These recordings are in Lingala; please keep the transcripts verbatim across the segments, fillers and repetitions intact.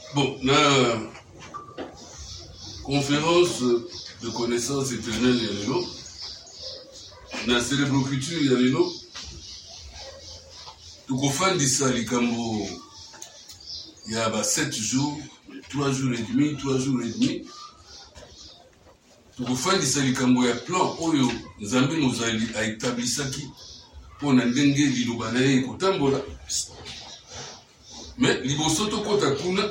Bon, la conférence de connaissance éternelle il y a lelo, na cérébroculture il y a lelo, tukofandisa likambo il y a bah, sept jours, trois jours et demi, trois jours et demi. Tukofandisa likambo ya plan oyo Nzambe mozali a établisaki pour na ndenge liloba na ye kotambola. Mais liboso tokota kuna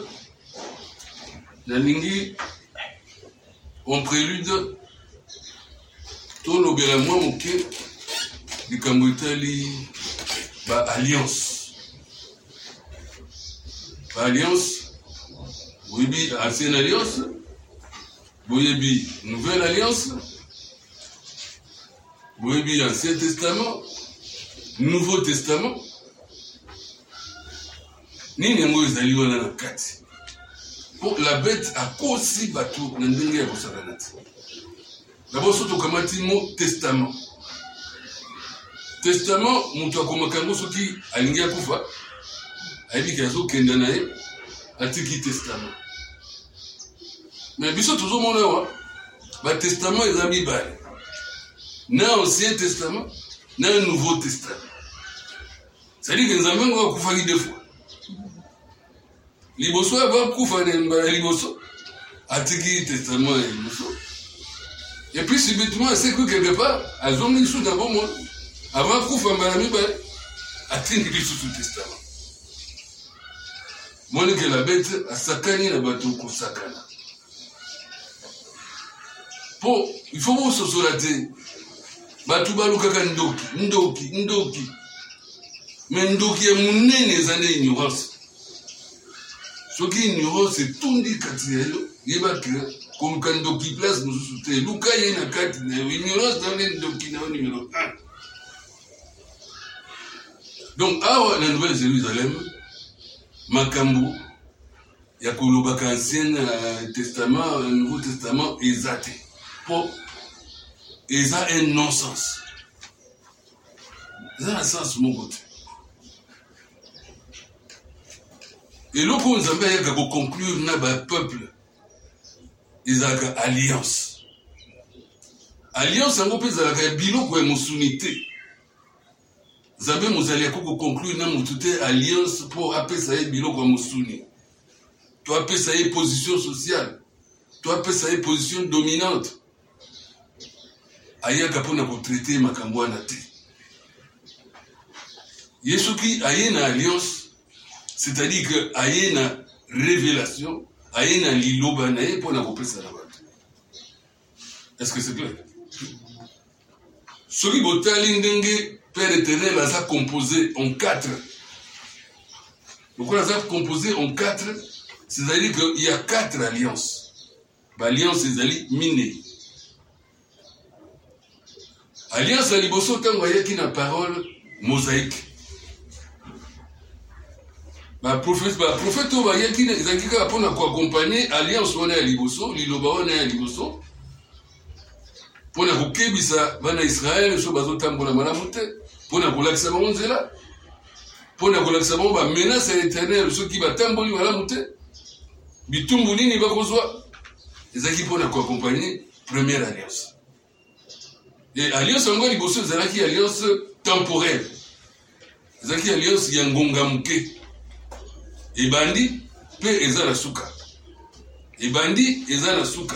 nalingi en prélude tolobela mwa moke likambo etali ba alliance ba alliance boyebi ancienne alliance boyebi nouvelle alliance boyebi ancien testament nouveau testament nini yango ezali wana na kati po la bête akosi bato na ndenge ya kosakana te. D'abord soki tokamati mo testament testament moto akomaka yango soki alingi akufa ayebiki azokenda na ye atiki testament. Mais biso tozomona awa batestament eza mibale, na ancien testament na nouveau testament. C'est-à-dire que Nzambe ngo akufaki deux fois. Liboso ava kufa na mbala liboso atiki testament ya liboso. Et puis subitement c'est que quelque part azongi sous dans bon monde avant kufa mbala mibale atiki sous testament. Moi que la bête asakani na bato kosakana. Po il faut vous sosolater. Bato balukaka ndoki ndoki ndoki. Mais ndoki ya munene ezane ignorance. Soki ignorance etundi kati ya yo yebaki koluka ndoki place mosusu te luka ye na kati na yo ignorance na ndoki na yo numéro un. Donc awa na Nouvelle Jérusalem makambo ya kolobaka ancien uh, testament uh, nouveau testament eza te po eza un non-sens eza na sens moko te. Et là, quand Nzambe ayaka ko conclure na ba peuple, ezalaka alliance. Alliance yango pe ezalaka biloko ya mosunité. Nzambe mozali ya ko conclure na mutu te alliance pour apesa ye biloko ya mosuni. To apesa ye position sociale. To apesa ye position dominante. Ayaka pona ko traiter makambo na te. Yesuki aye na alliance. C'est-à-dire que aye na révélation, aye na liloba na ye pour na kopesa la bato. Est-ce que c'est clair? Soki botali ndenge Père éternel a composé en quatre. Pourquoi ça composé en quatre? C'est-à-dire qu'il y a quatre alliances. Alliance ezali mine. Alliance à liboso tango ayaki na parole mosaïque. Ba prophète ba prophète o ba yaki na ezakika pona ko accompagner alliance wana ya liboso liloba wana ya liboso pona ko kebisa bana Israël so bazotambola malamu te pona ko lakisa bango nzela pona ko lakisa bango ba menace éternelle soki batamboli malamu te bitumbu nini bakozwa ezaki pona ko accompagner première alliance. Et alliance ngo liboso ezalaki alliance temporelle ezalaki alliance ya ngonga muke. Ebandi pe eza na suka. Ebandi eza na suka.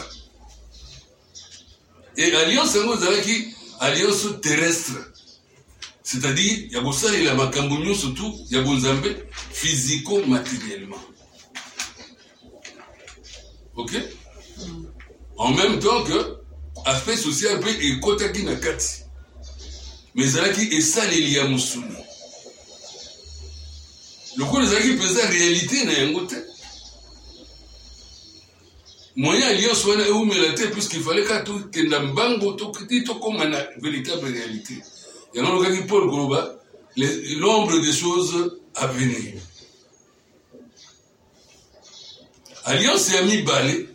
Et alliance yango ezalaki alliance terrestre. C'est-à-dire ya bosali la makambo nyonso tout ya bonzambe physico matériellement. OK? En même temps que aspect social pe ekotaki na kati. Mais ezalaki esaleli ya musuni. Le coup des amis pesait réalité n'a rien goûté. Moyen alliance wana eu melate puisqu'il fallait qu'à tout que n'ambango to kiti to comme une véritable réalité. Et non le gars Paul Goloba l'ombre des choses à venir. Alliance est ami balé.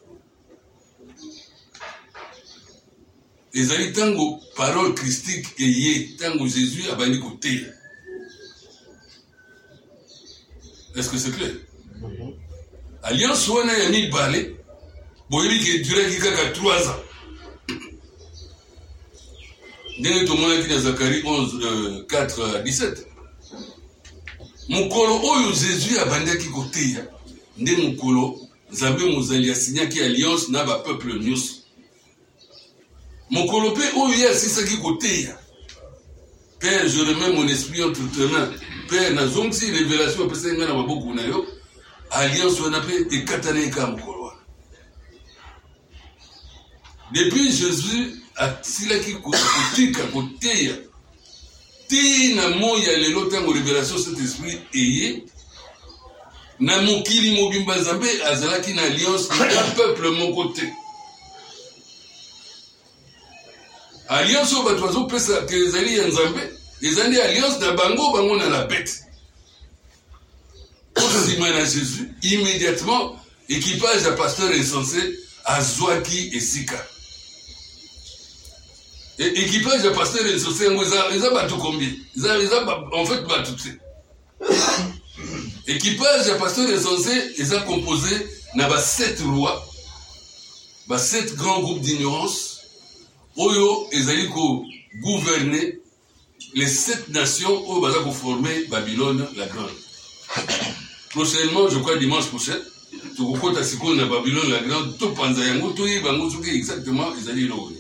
Les amis tango parole christique et yé tango Jésus a bani côté. Est-ce que c'est clair? alliance wana ya mibale boyebi ke duraki kaka trois ans ndenge tomonaki na Zacharie onze, euh, quatre à dix-sept. Mukolo oyo Jésus abandaki koteya nde mukolo Nzambe mozali asinyaki alliance na ba peuple nyonso. Mukolo pe oyo ye asisaki koteya. Père, je remets mon esprit entre tes mains. Père, nazongisi révélation apesa nga na maboko na yo. Alliance wana pe ekatana eka mukolo wana. Depuis Jésus asilaki kotika koteya ti na moya lelo tango révélation cet esprit eye na mokili mobimba Nzambe azalaki na alliance na peuple moko te. Alliance oyo bato bazopesa ke ezali ya Nzambe ezali alliance na bango bango na la bête. Nsima na Jésus immédiatement équipage ya pasteur insensé azwaki esika. Et équipage de pasteur et insensé, ils ont battu combien? Ils ont en fait battu. Équipage de pasteur et insensé, ils ont composé dans sept lois, sept grands groupes d'ignorance, où ils ont gouverné les sept nations où ils ont formé Babylone la Grande. Prochainement, je crois dimanche prochain, tu vas voir Babylone la Grande, tout Panzayango, tout exactement, ils allaient le.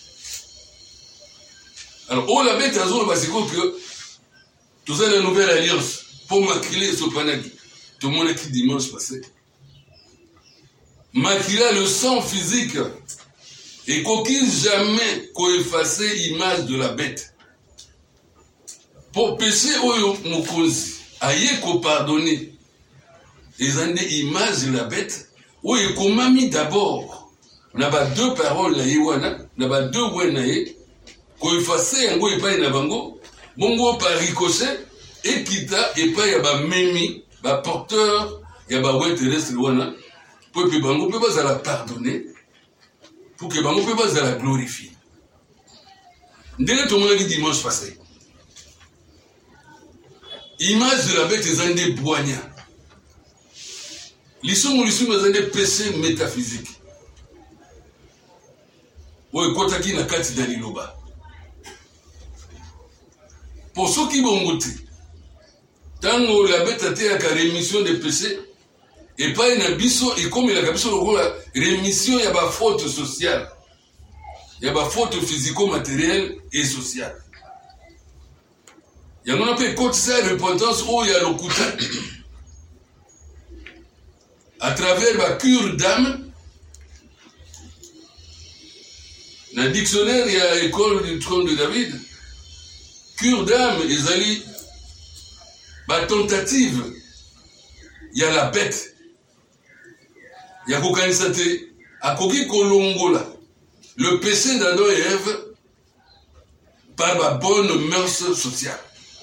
Alors, on la bête à zone parce que tout ça, la nouvelle alliance, pour maquiller ce panaki, tout le monde qui dimanche passé, maquiller le sang physique et qu'aucun jamais qu'on efface l'image de la bête. Pour pécher, oyo mokonzi, aïe qu'on pardonne, ils ont des images de la bête, oyo qu'on m'a mis d'abord, on a deux paroles, na yiwana, on a deux wenaye, ko efface yango epai na bango bongo par ricochet ekita epai ya ba memi ba porteur ya ba ouais terrestre wana pour que bango pe bazala pardonner pour que bango pe bazala glorifier. Ndenge to mona ki dimanche passé image de la bête ezande boigna lisomo lisomo ezande péché métaphysique oyo kotaki na kati na liloba. Pour ceux qui vont goûter, tant que la bête a été à la rémission des péchés, et pas une abysso, et comme il a la rémission, il y a une faute sociale, il y a une faute physico-matérielle et sociale. Il y a un peu de ça, repentance, où il y a le couteau. À travers la cure d'âme, dans le dictionnaire, il y a l'école du trône de David. Cure d'âme, ils allaient, ma tentative, il y a la bête, il y a Kokanisate, à Koki Kolongola, le péché d'Adam et Ève par ma bonne mœurs sociale.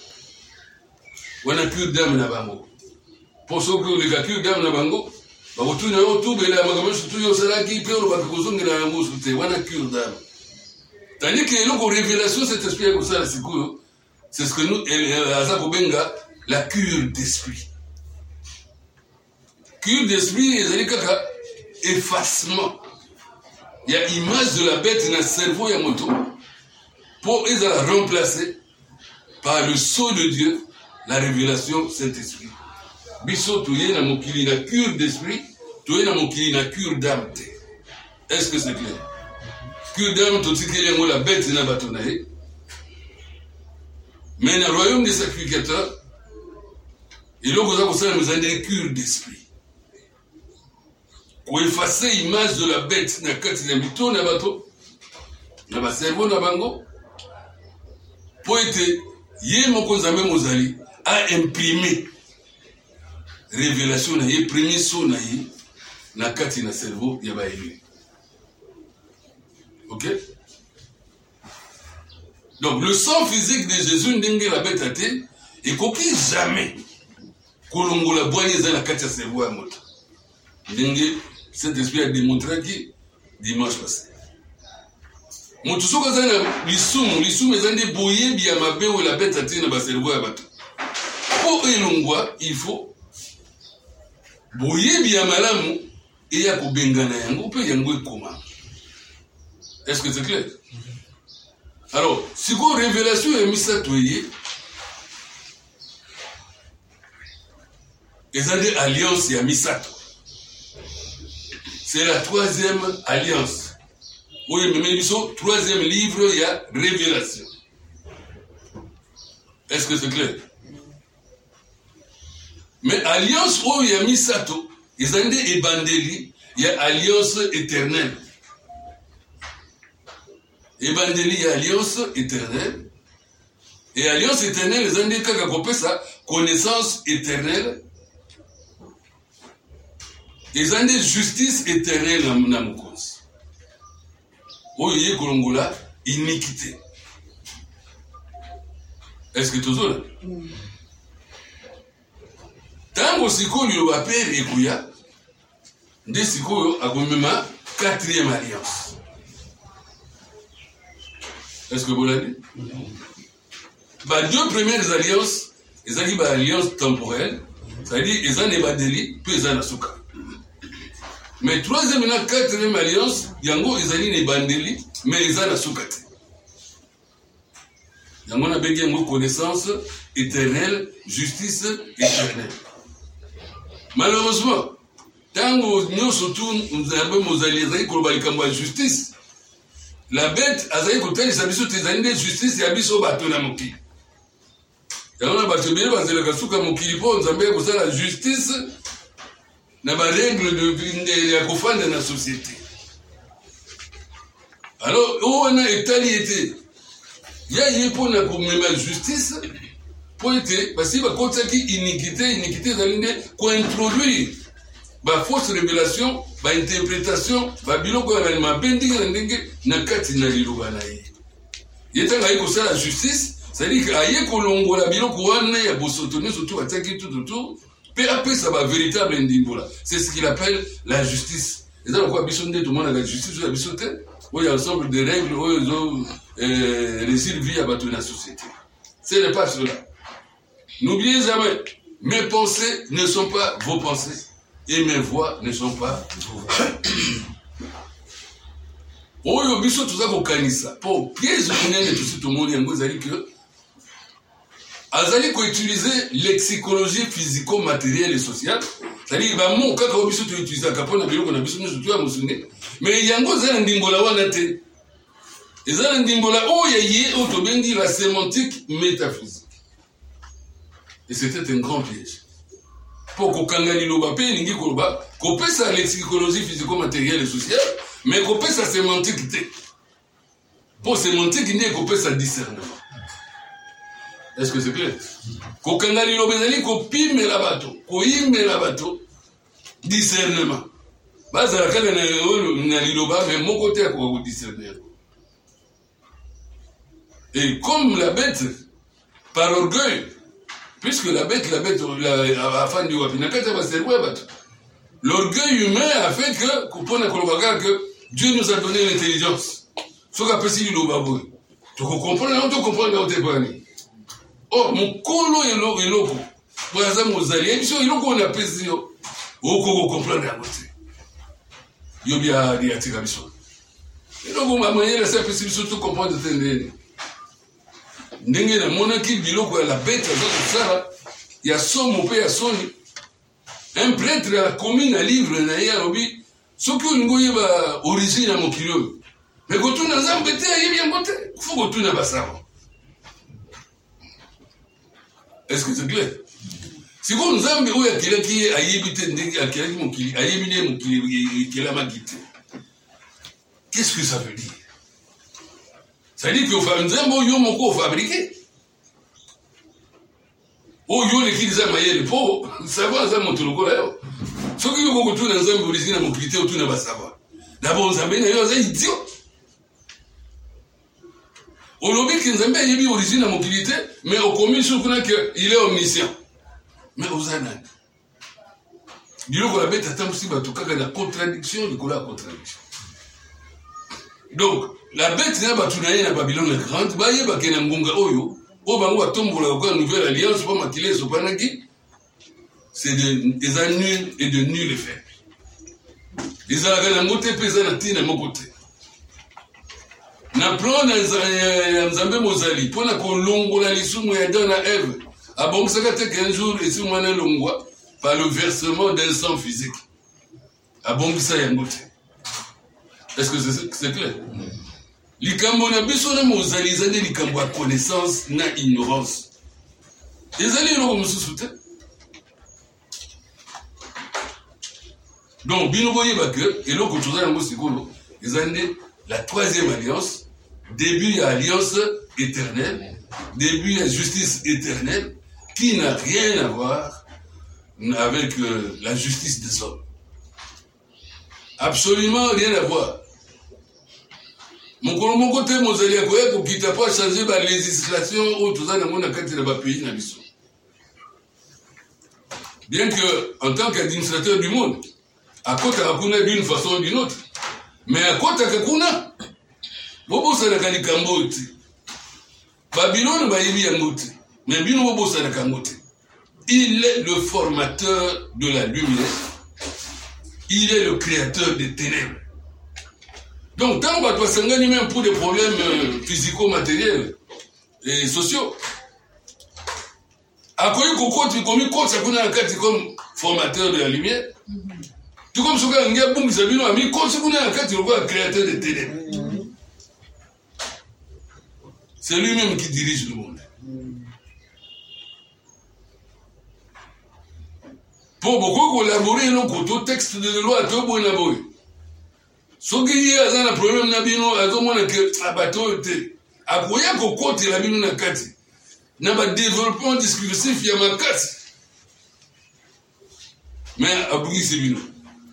On a cure d'âme na bango. Pour ceux qui ont la cure d'âme na bango, bah vous tournez autour de la magamage, tout le monde qui peut le bateau de la mousse, on a cure d'âme. Tandis que l'on révélation cet esprit comme ça, c'est cool. C'est ce que nous, Azakobenga, la cure d'esprit. Cure d'esprit, il y a effacement. Il y a image de la bête dans le cerveau, il y a moto. Pour les remplacer par le sceau de Dieu, la révélation Saint-Esprit. Biso, tu es dans mon kili, la cure d'esprit, tu es dans mon kili, la cure d'âme. Est-ce que c'est clair? Cure d'âme, tu sais que la bête, c'est un bâton. Mais dans le royaume des sacrificateurs, il y a une cure d'esprit. Pour effacer l'image de la bête, dans le bito, dans le bateau, dans le cerveau, dans le bango, pour être, yé mokozame mozali, a imprimé révélation, na yé, premier son na yé, na kati na cerveau, yaba élu. Ok? Donc le sang physique de Jésus n'engue la bête à thé et qu'aucun jamais kolongo la boigne dans la carte à cerveau à moto. N'engue cet esprit a démontré qui dimanche passé. Moto soka zana lisumu lisumu ezande boye bia mabe ou la bête à thé na ba cerveau à bato. Pour elongwa il faut boye bien malamu et ya kubengana yango pe yango ekoma. Est-ce que c'est clair? Alors, si vous révélation et misatoye, et ça dit alliance et misato. C'est la troisième alliance. Oui, mais même troisième livre, il y a révélation. Est-ce que c'est clair? Mais alliance, où il y a misato, ils ont dit ebandeli, il y a alliance éternelle. Ebandeli, il y a alliance éternelle. Et alliance éternelle, ils ont dit que ça, connaissance éternelle. Ils ont dit justice éternelle dans mon cause. Où il y a Kolongola, iniquité. Est-ce que tu as là? Tant que siko lui va père et kouya, de siko a même quatrième alliance. Est-ce que vous l'avez dit? Bah, deux premières alliances, ils ont dit bah, alliance temporelle, c'est-à-dire ils ont des badeli, puis ils ont la souka. Mais troisième et quatrième alliance, yango ils ont des bandeli, mais ils ont la souka. Yango on a besoin de connaissance éternelle, justice éternelle. Malheureusement, tant que nous surtout nous avons nos alliés qui ont la justice, la bête a dit que les abisso tes années de justice et abisso bateau na moki. Et on a battu bien parce que le kasuka moki lipo nous avons besoin la justice na ba règle de de la conférence de la société. Alors on a étalité. Il y a eu pour la même justice pour être parce que quand ça qui iniquité iniquité d'aller quoi introduire ba fausse révélation ba interprétation ba biloko ya ma bending na ndenge na kati na liloba na ye yetanga iko ça la justice ça dit que aye kolongola biloko wana ya bosotoni surtout ataki tout tout pe après ça va véritable ndimbola c'est ce qu'il appelle la justice et ça quoi bisonde tout le monde la justice la bisote où il y a un ensemble de règles où ils ont euh, réussi vie à battre la société. Ce n'est pas cela. N'oubliez jamais, mes pensées ne sont pas vos pensées et mes voix ne sont pas vos voix. Oh, il y a tout ça qu'on connaît ça. Pour piège de tout le monde, il y a que Azali ko utiliser lexicologie physico-matérielle et sociale. C'est-à-dire, bah, mon cas, quand on utilise la capone, on a besoin de tout à moussoner. Mais il y a un gros ndimbola wanate. Et ça, ndimbola, oh, il y a autobendi la sémantique métaphysique. Et c'était un grand piège. Pour qu'on kangani loba pe, ningi koloba, qu'on peut sa lexicologie physico-matérielle et sociale, mais qu'on peut sa sémantique. Pour sémantique, il n'y a qu'on peut sa discernement. Est-ce que c'est clair? Qu'on kangani loba, qu'on pime la bateau, qu'on ime la bateau, discernement. Baza la kanga na liloba, mais mon côté à quoi vous discerner. Et comme la bête, par orgueil, puisque la bête, la bête, la, la fin du wapinakata va servir bateau. L'orgueil humain a fait que, que Dieu nous a donné l'intelligence. Ce qu'on appelle liloba boy. Tu comprends, on te comprend, on te comprend. Oh, mon colo est loco. Pour exemple, aux alliés, il y a on appelle ça. Oh, qu'on comprend la beauté. Yobia di atika biso. Et donc on va manier la simplicité surtout comprendre de tenir. Ndenge na monaki biloko ya la bête za ça, il y a son mon père soni. Un prêtre à la commune à livre na ya robi, ce que ngoye ba origine à mon kilo. Mais quand tu n'as pas embêté, il y a bien monté. Faut que tu n'as pas ça. Est-ce que c'est clair? Si vous nous avez dit qu'il y a qui a évité de a éliminé mon qu'il a magité. Qu'est-ce que ça veut dire? Ça dit que vous faites un bon yon mon fabriqué. Oh yon les qui les a maillés les pauvres, ça va ça monter le colère. Ce qui vous compte dans un origine à mon qualité ou tout n'a pas savoir. D'abord vous avez un idiot. Au lobby qui nous a mis origine à mon qualité, mais au commun sur qu'il est omniscient. Mais aux ananas. Dis-le que la bête attend aussi la contradiction de la contradiction. Donc, la bête n'a pas tout n'a pas Babylone la grande, bah y'a pas qu'un ngonga oyo, au bango à tomber la nouvelle alliance, pas maquiller ce panaki. c'est de, des annuls et de nul effet. Ils ont la moté pesant la tine à mon côté. Na plan na Nzambe Mozali, pour la kolongo la lisumu ya Adam na Ève. Ah bon, ça fait qu'un jour, et si on a l'ongwa, par le versement d'un sang physique. Ah bon, ça y a moté. Est-ce que c'est clair? Likambo na biso na Mozali, ils ont des likambo à connaissance na ignorance. Ils ont dit non, monsieur Souté. Donc, bino boye bakre, et l'autre chose, ils ont dit la troisième alliance, début à alliance éternelle, début à justice éternelle, qui n'a rien à voir avec euh, la justice des hommes. Absolument rien à voir. Mon côté, Mozali a pour qu'il n'a pas changé la législation ou tout ça dans mon pays dans l'histoire. Bien que, en tant qu'administrateur du monde, à côté de d'une façon ou d'une autre, mais à côté de Kakuna, Bobo Sanakali Kambote, Babylone Baïbi Yamote, mais Bino Bobo Sanakamote, il est le formateur de la lumière, il est le créateur des ténèbres. Donc, tant qu'on va s'engager même pour des problèmes euh, physico-matériels et sociaux, à quoi il comme il comme formateur de la lumière, tout comme ce qu'on a boum, ça vient à mi, comme ce qu'on a un créateur des ténèbres. C'est lui-même qui dirige le monde. Pour beaucoup collaborer, nous, au texte de loi, tout bon élaboré. Ce qui est un problème, nous avons un bateau. À quoi il y a un côté, la bino na kati. N'a pas développement discursif, il y a ma kati. Mais à Bougi, c'est bino.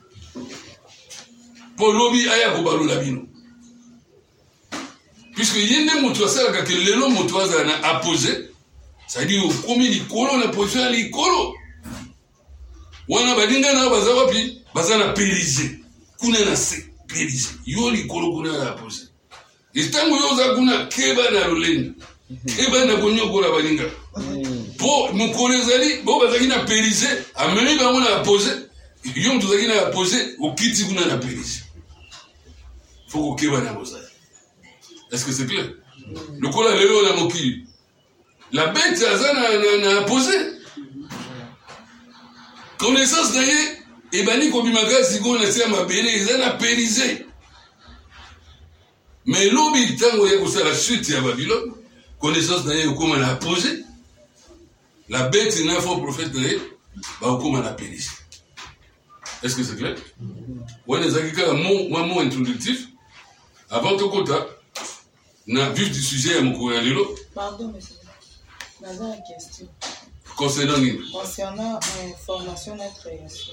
Pour lobby, il y a un balo la bino. Puisque il y a des motos, ça, que les longs motos, ça a apposé. Ça dit, au premier, les colos, la position, les colos. Wana badinga na bazawa pi bazana périsé kuna na se périsé yo likolo kuna na pose istango yo za kuna keba na lolenda keba na konyoko la badinga po mukolezali bo bazaki na périsé ameni ba mona pose yo mtu zaki na pose okiti kuna na périsé faut que keba na boza. Est-ce que c'est clair? Le kola lelo la moki la bête azana na na posé. Connaissance d'ailleurs, et bani kobimaka si on essaie à m'appeler, ils ont périsé. Mais l'obi, tant qu'on y a la chute à Babylone, connaissance d'ailleurs, comment on a posé, la bête, il a un faux prophète d'ailleurs, bah, comment on a périsé. Est-ce que c'est clair? On a un mot introductif, avant tout côté, on a vu du sujet à mon courrier. Pardon, monsieur. J'ai une question. Concernant Concernant euh, formation et création.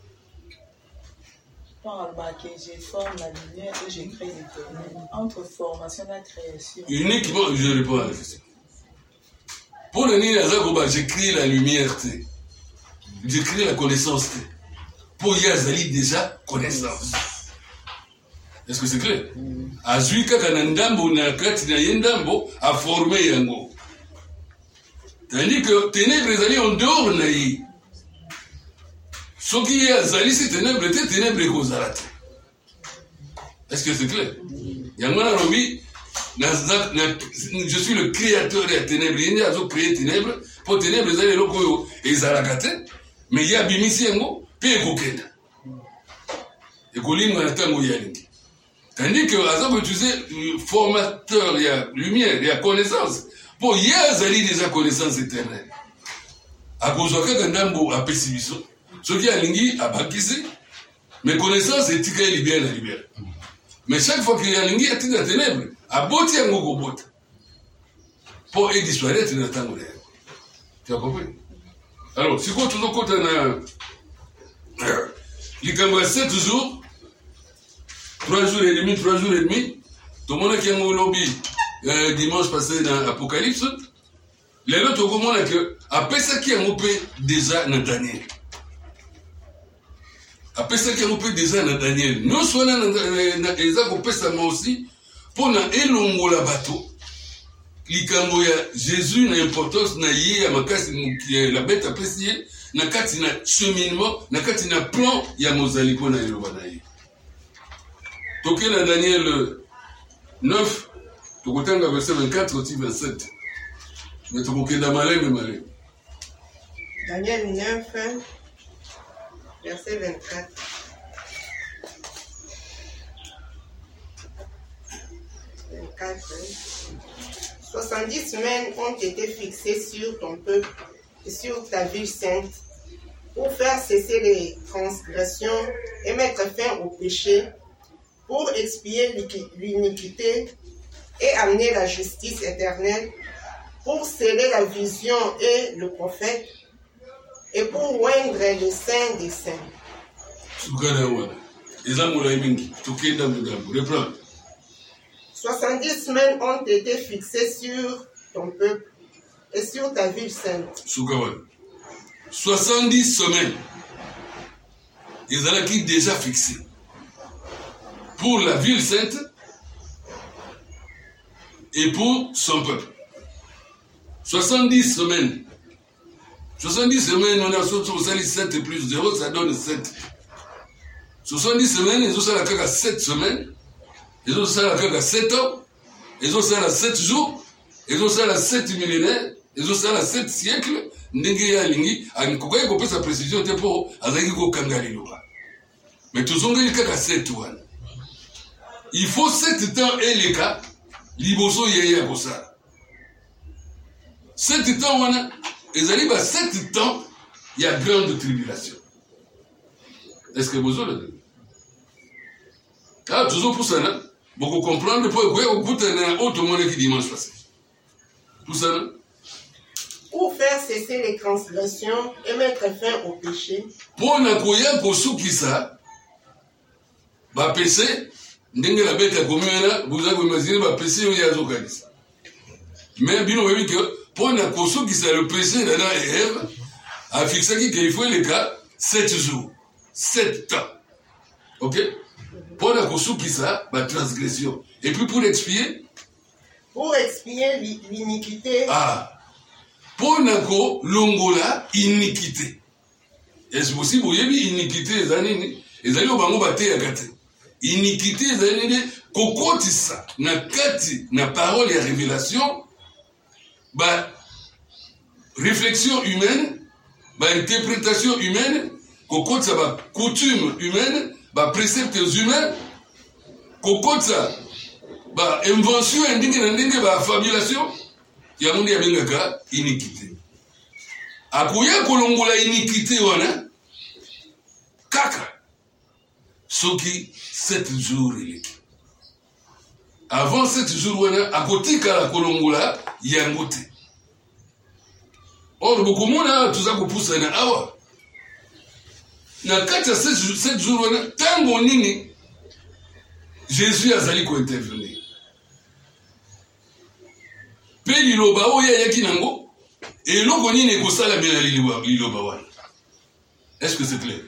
Par que je forme la lumière et je crée les ténèbres. Entre formation et création. Uniquement, je réponds à la question. Pour le nid, j'ai créé la lumière. J'ai créé la connaissance. Pour Yazali, déjà, connaissance. Est-ce que c'est clair? Azuika Kanandambo, Nakati Nayendambo, a formé Yango. Tandis que ténèbres allaient en dehors naï. Ce qui est azali, c'est ténèbres, c'est ténèbres et causarat. Est-ce que c'est clair? Yamana Robi, je suis le créateur des ténèbres. Il y a créé ténèbres, pour ténèbres, les locaux et zarakate, mais il y a bimisi yango, puis ekokenda. Ekolinga na tango yalingi. Tandis que Azab utilisait formateur, il y a lumière, il y a connaissance. Pour y a déjà connaissance éternelle. À cause de ça, Ndambo a pessimisé. Ce qui a lingi a bakissé. Mais connaissance est tika libère la libère. Mais chaque fois qu'il y a lingi, il y a tika ténèbres. A boti à ngoko bota. Pour y disparaître dans le temps. Tu as compris? Alors, si vous avez toujours côté na, l'Ikamba sept jours, trois jours et demi, trois jours et demi, tout le monde qui a un lobby. Euh, dimanche passé dans l'Apocalypse, les autres comprennent que, après ça qui a coupé déjà dans Daniel. Après ça qui a coupé déjà dans Daniel. Nous sommes dans les a coupé ça moi aussi, pour na elongo la bateau, l'ikambo ya Jésus n'a importance na yé à ma casse, la bête appréciée, na kati na cheminement na kati na plan ya mozali pona eloba na ye. Toke na Daniel neuf tokotanga verset vingt-quatre ti vingt-sept. Mais tokokenda maleme maleme. Daniel neuf verset vingt-quatre. vingt-quatre. soixante-dix semaines ont été fixées sur ton peuple et sur ta ville sainte pour faire cesser les transgressions et mettre fin au péché, pour expier l'iniquité et amener la justice éternelle, pour sceller la vision et le prophète, et pour oindre les saints des saints. soixante-dix semaines ont été fixées sur ton peuple et sur ta ville sainte. soixante-dix semaines, ils allaient déjà fixés pour la ville sainte et pour son peuple. soixante-dix semaines. soixante-dix semaines, on a sorti sept plus zéro, ça donne sept. soixante-dix semaines, ils ont ça la sept semaines. Ils ont ça la sept ans. Ils ont ça la sept jours. Ils ont ça la sept millénaires. Ils ont ça la sept siècles. Ndenge ya lingi, anikokai ko pesa précision te po azaki ko kangali loba. Mais tozongeli kaka sept wana. Il faut sept temps et les cas liboso yeye ko ça. Sept temps wana, ezali ba sept temps il y a grande tribulation. Est-ce que vous avez ah, toujours pour ça, hein? Beaucoup comprendre pourquoi vous goûtez un autre monde qui dimanche passé. Tout ça, hein? Pour faire cesser les transgressions et mettre fin au péché. Pour n'akoya pour ceux qui ça, bah péché, n'engue la bête à commune vous avez imaginé bah péché où il y a zokalis. Mais bien on que pour n'ako ceux qui ça le péché d'Adam et Ève a fixé qu'il faut les cas sept jours, sept temps, ok? Pour n'ako ceux qui ça, bah transgression. Et puis pour expier. Pour expier l'iniquité. Ah. Pour nako longola iniquité. Est-ce possible vous avez iniquité zanini ezali obango bate ya kate. Iniquité zanini kokotisa na kati na parole ya révélation ba réflexion humaine, ba interprétation humaine, kokotisa ba coutume humaine, ba préceptes humains, kokotisa ba invention ndenge na ndenge ba fabulation. Ya mundi ya bengaka iniquité. Akoya kolongola iniquité wana kaka soki sept jours eleki. Avant sept jours wana akotika la kolongola yangote. Or bokomona tuza kopusa na awa. Na kati ya sept jours wana tango nini Jésus azali ko intervenir. Pe liloba oya yaki nango et loko nini ekosala bela liloba wana. Est-ce que c'est clair?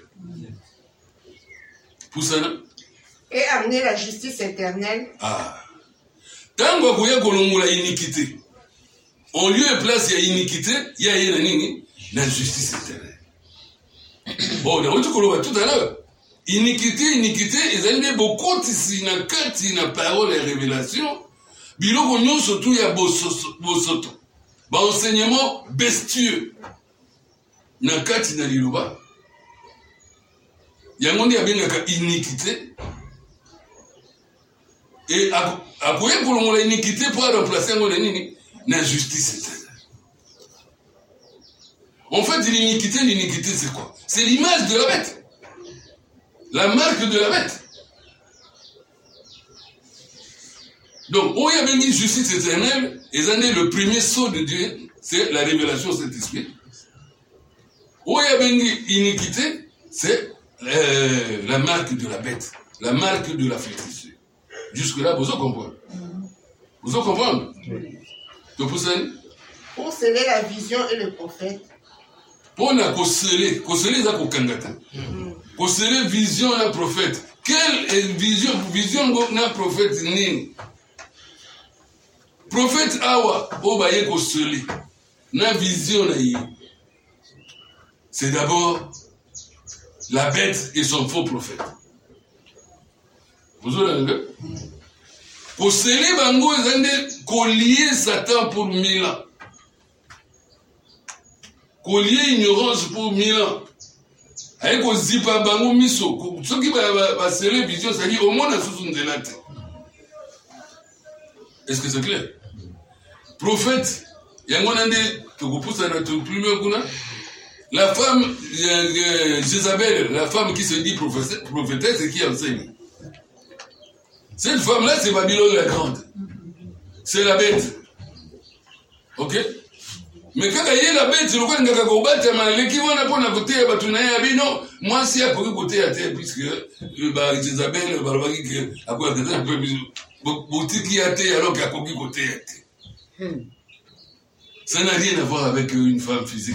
Pour ça, non? Et amener la justice éternelle. Ah. Tango akoya kolongola iniquité. En lieu et place ya iniquité, ya yena nini na justice éternelle. Bon, on a dit koloba tout à l'heure. Iniquité, iniquité, ezali beaucoup ici na kati na parole et révélation. Biloko nyonso tu ya bosoto. Ba enseignement bestieux. Na kati na liloba. Yango ndi abengaka iniquité. Et akoye kolongola iniquité pour remplacer yango na nini na justice éternelle. En fait, l'iniquité, l'iniquité c'est quoi? C'est l'image de la bête. La marque de la bête. Donc, on y a béni justice éternelle, et ça est le premier sceau de Dieu, c'est la révélation de cet esprit. On y a béni iniquité, c'est euh, la marque de la bête, la marque de la fétiche. Jusque-là, vous en comprenez? Vous en comprenez? Donc, pour ça, pour sceller la vision et le prophète. Pour nous sceller, sceller ça pour kangata. Pour sceller vision et prophète. Quelle vision, vision d'un prophète nini? Prophète awa, obaye ko sceller. Na vision na yi. c'est d'abord la bête et son faux prophète. Vous avez pour sceller bango, ils ont collier Satan pour mille ans. Collier ignorance pour mille ans. Avec au zipa bango miso. Ce qui va sceller vision, ça dit au moins la sous de la tête. Est-ce que c'est clair? Prophète, il y a un moment que vous poussez à notre plume. La femme, Jézabel, la femme qui se dit prophétesse et qui enseigne. Cette femme-là, c'est Babylone la grande. C'est la bête. Ok? Mais quand il y a la bête, c'est le quoi qu'il y a combattre, mais l'équivalent n'a pas côté, bah tu n'as pas non. Moi, si à côté à terre, puisque bah Jézabel, bah le qui à quoi un peu boutique qui a terre alors qu'à côté côté à terre. Ça n'a rien à voir avec une femme physique.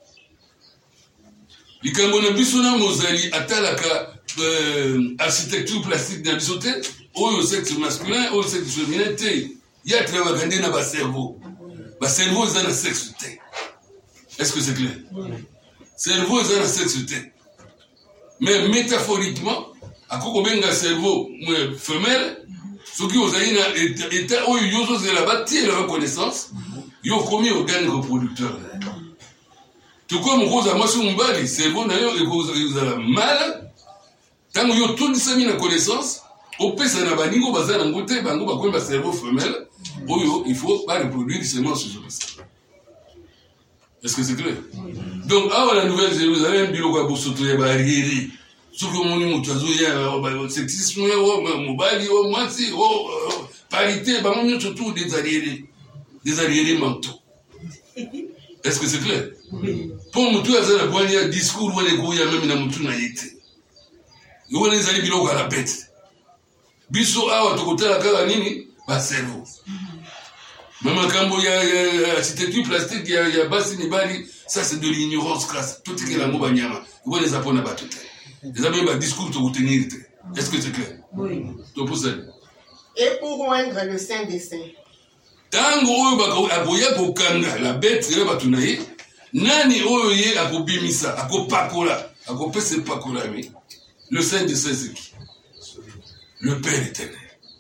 Les Camerounais bisona mozali atalaka architecture plastique dans bisoté, au sexe masculin, au sexe féminin, il y a travaillé dans le cerveau. Le cerveau est dans le sexe. Est-ce que c'est clair? Le cerveau est dans le sexe. Mais métaphoriquement, à quoi qu'on a un cerveau femelle, ce qui vous a dit, état où il y a la bâtie la reconnaissance, il y a commis organe reproducteur. Tout comme vous avez un mbali, cerveau d'ailleurs, et vous avez mal, tant que vous avez tout disséminé la connaissance, au pire, ça n'a pas de bazar en côté, bango ba quoi cerveau femelle, il faut pas reproduire des semences sur ça. Est-ce que c'est clair? Donc, à la Nouvelle-Jérusalem, bureau quoi pour sauter barrière. Sauf que mon nom, tu as dit, oh, sexisme, oh, mobile, oh, moi, si, oh, parité, bah, mon nom, surtout des arriérés, des arriérés mentaux. Est-ce que c'est clair? Pour moi, tu as un point, il y a un discours où les gars, il y a même une mouton à été. Il y a des allés à la bête. Biso awa tokote la kaka nini ba cerveau. Même quand il y a architecture plastique, il y a basi nibali, ça c'est de l'ignorance crasse. Tout est que la moba nyama. Vous voyez les apôtres là-bas tout. Les amis ba discours te retenir. Est-ce que c'est clair? Oui. Donc pour ça. Et pour rendre le saint des saints. Tango oyo ba aboya kokanga la bête là ba tunaye. Nani oyo ye akobimisa, akopakola, akopese pakola mi. Le saint des saints c'est qui? Le Père éternel.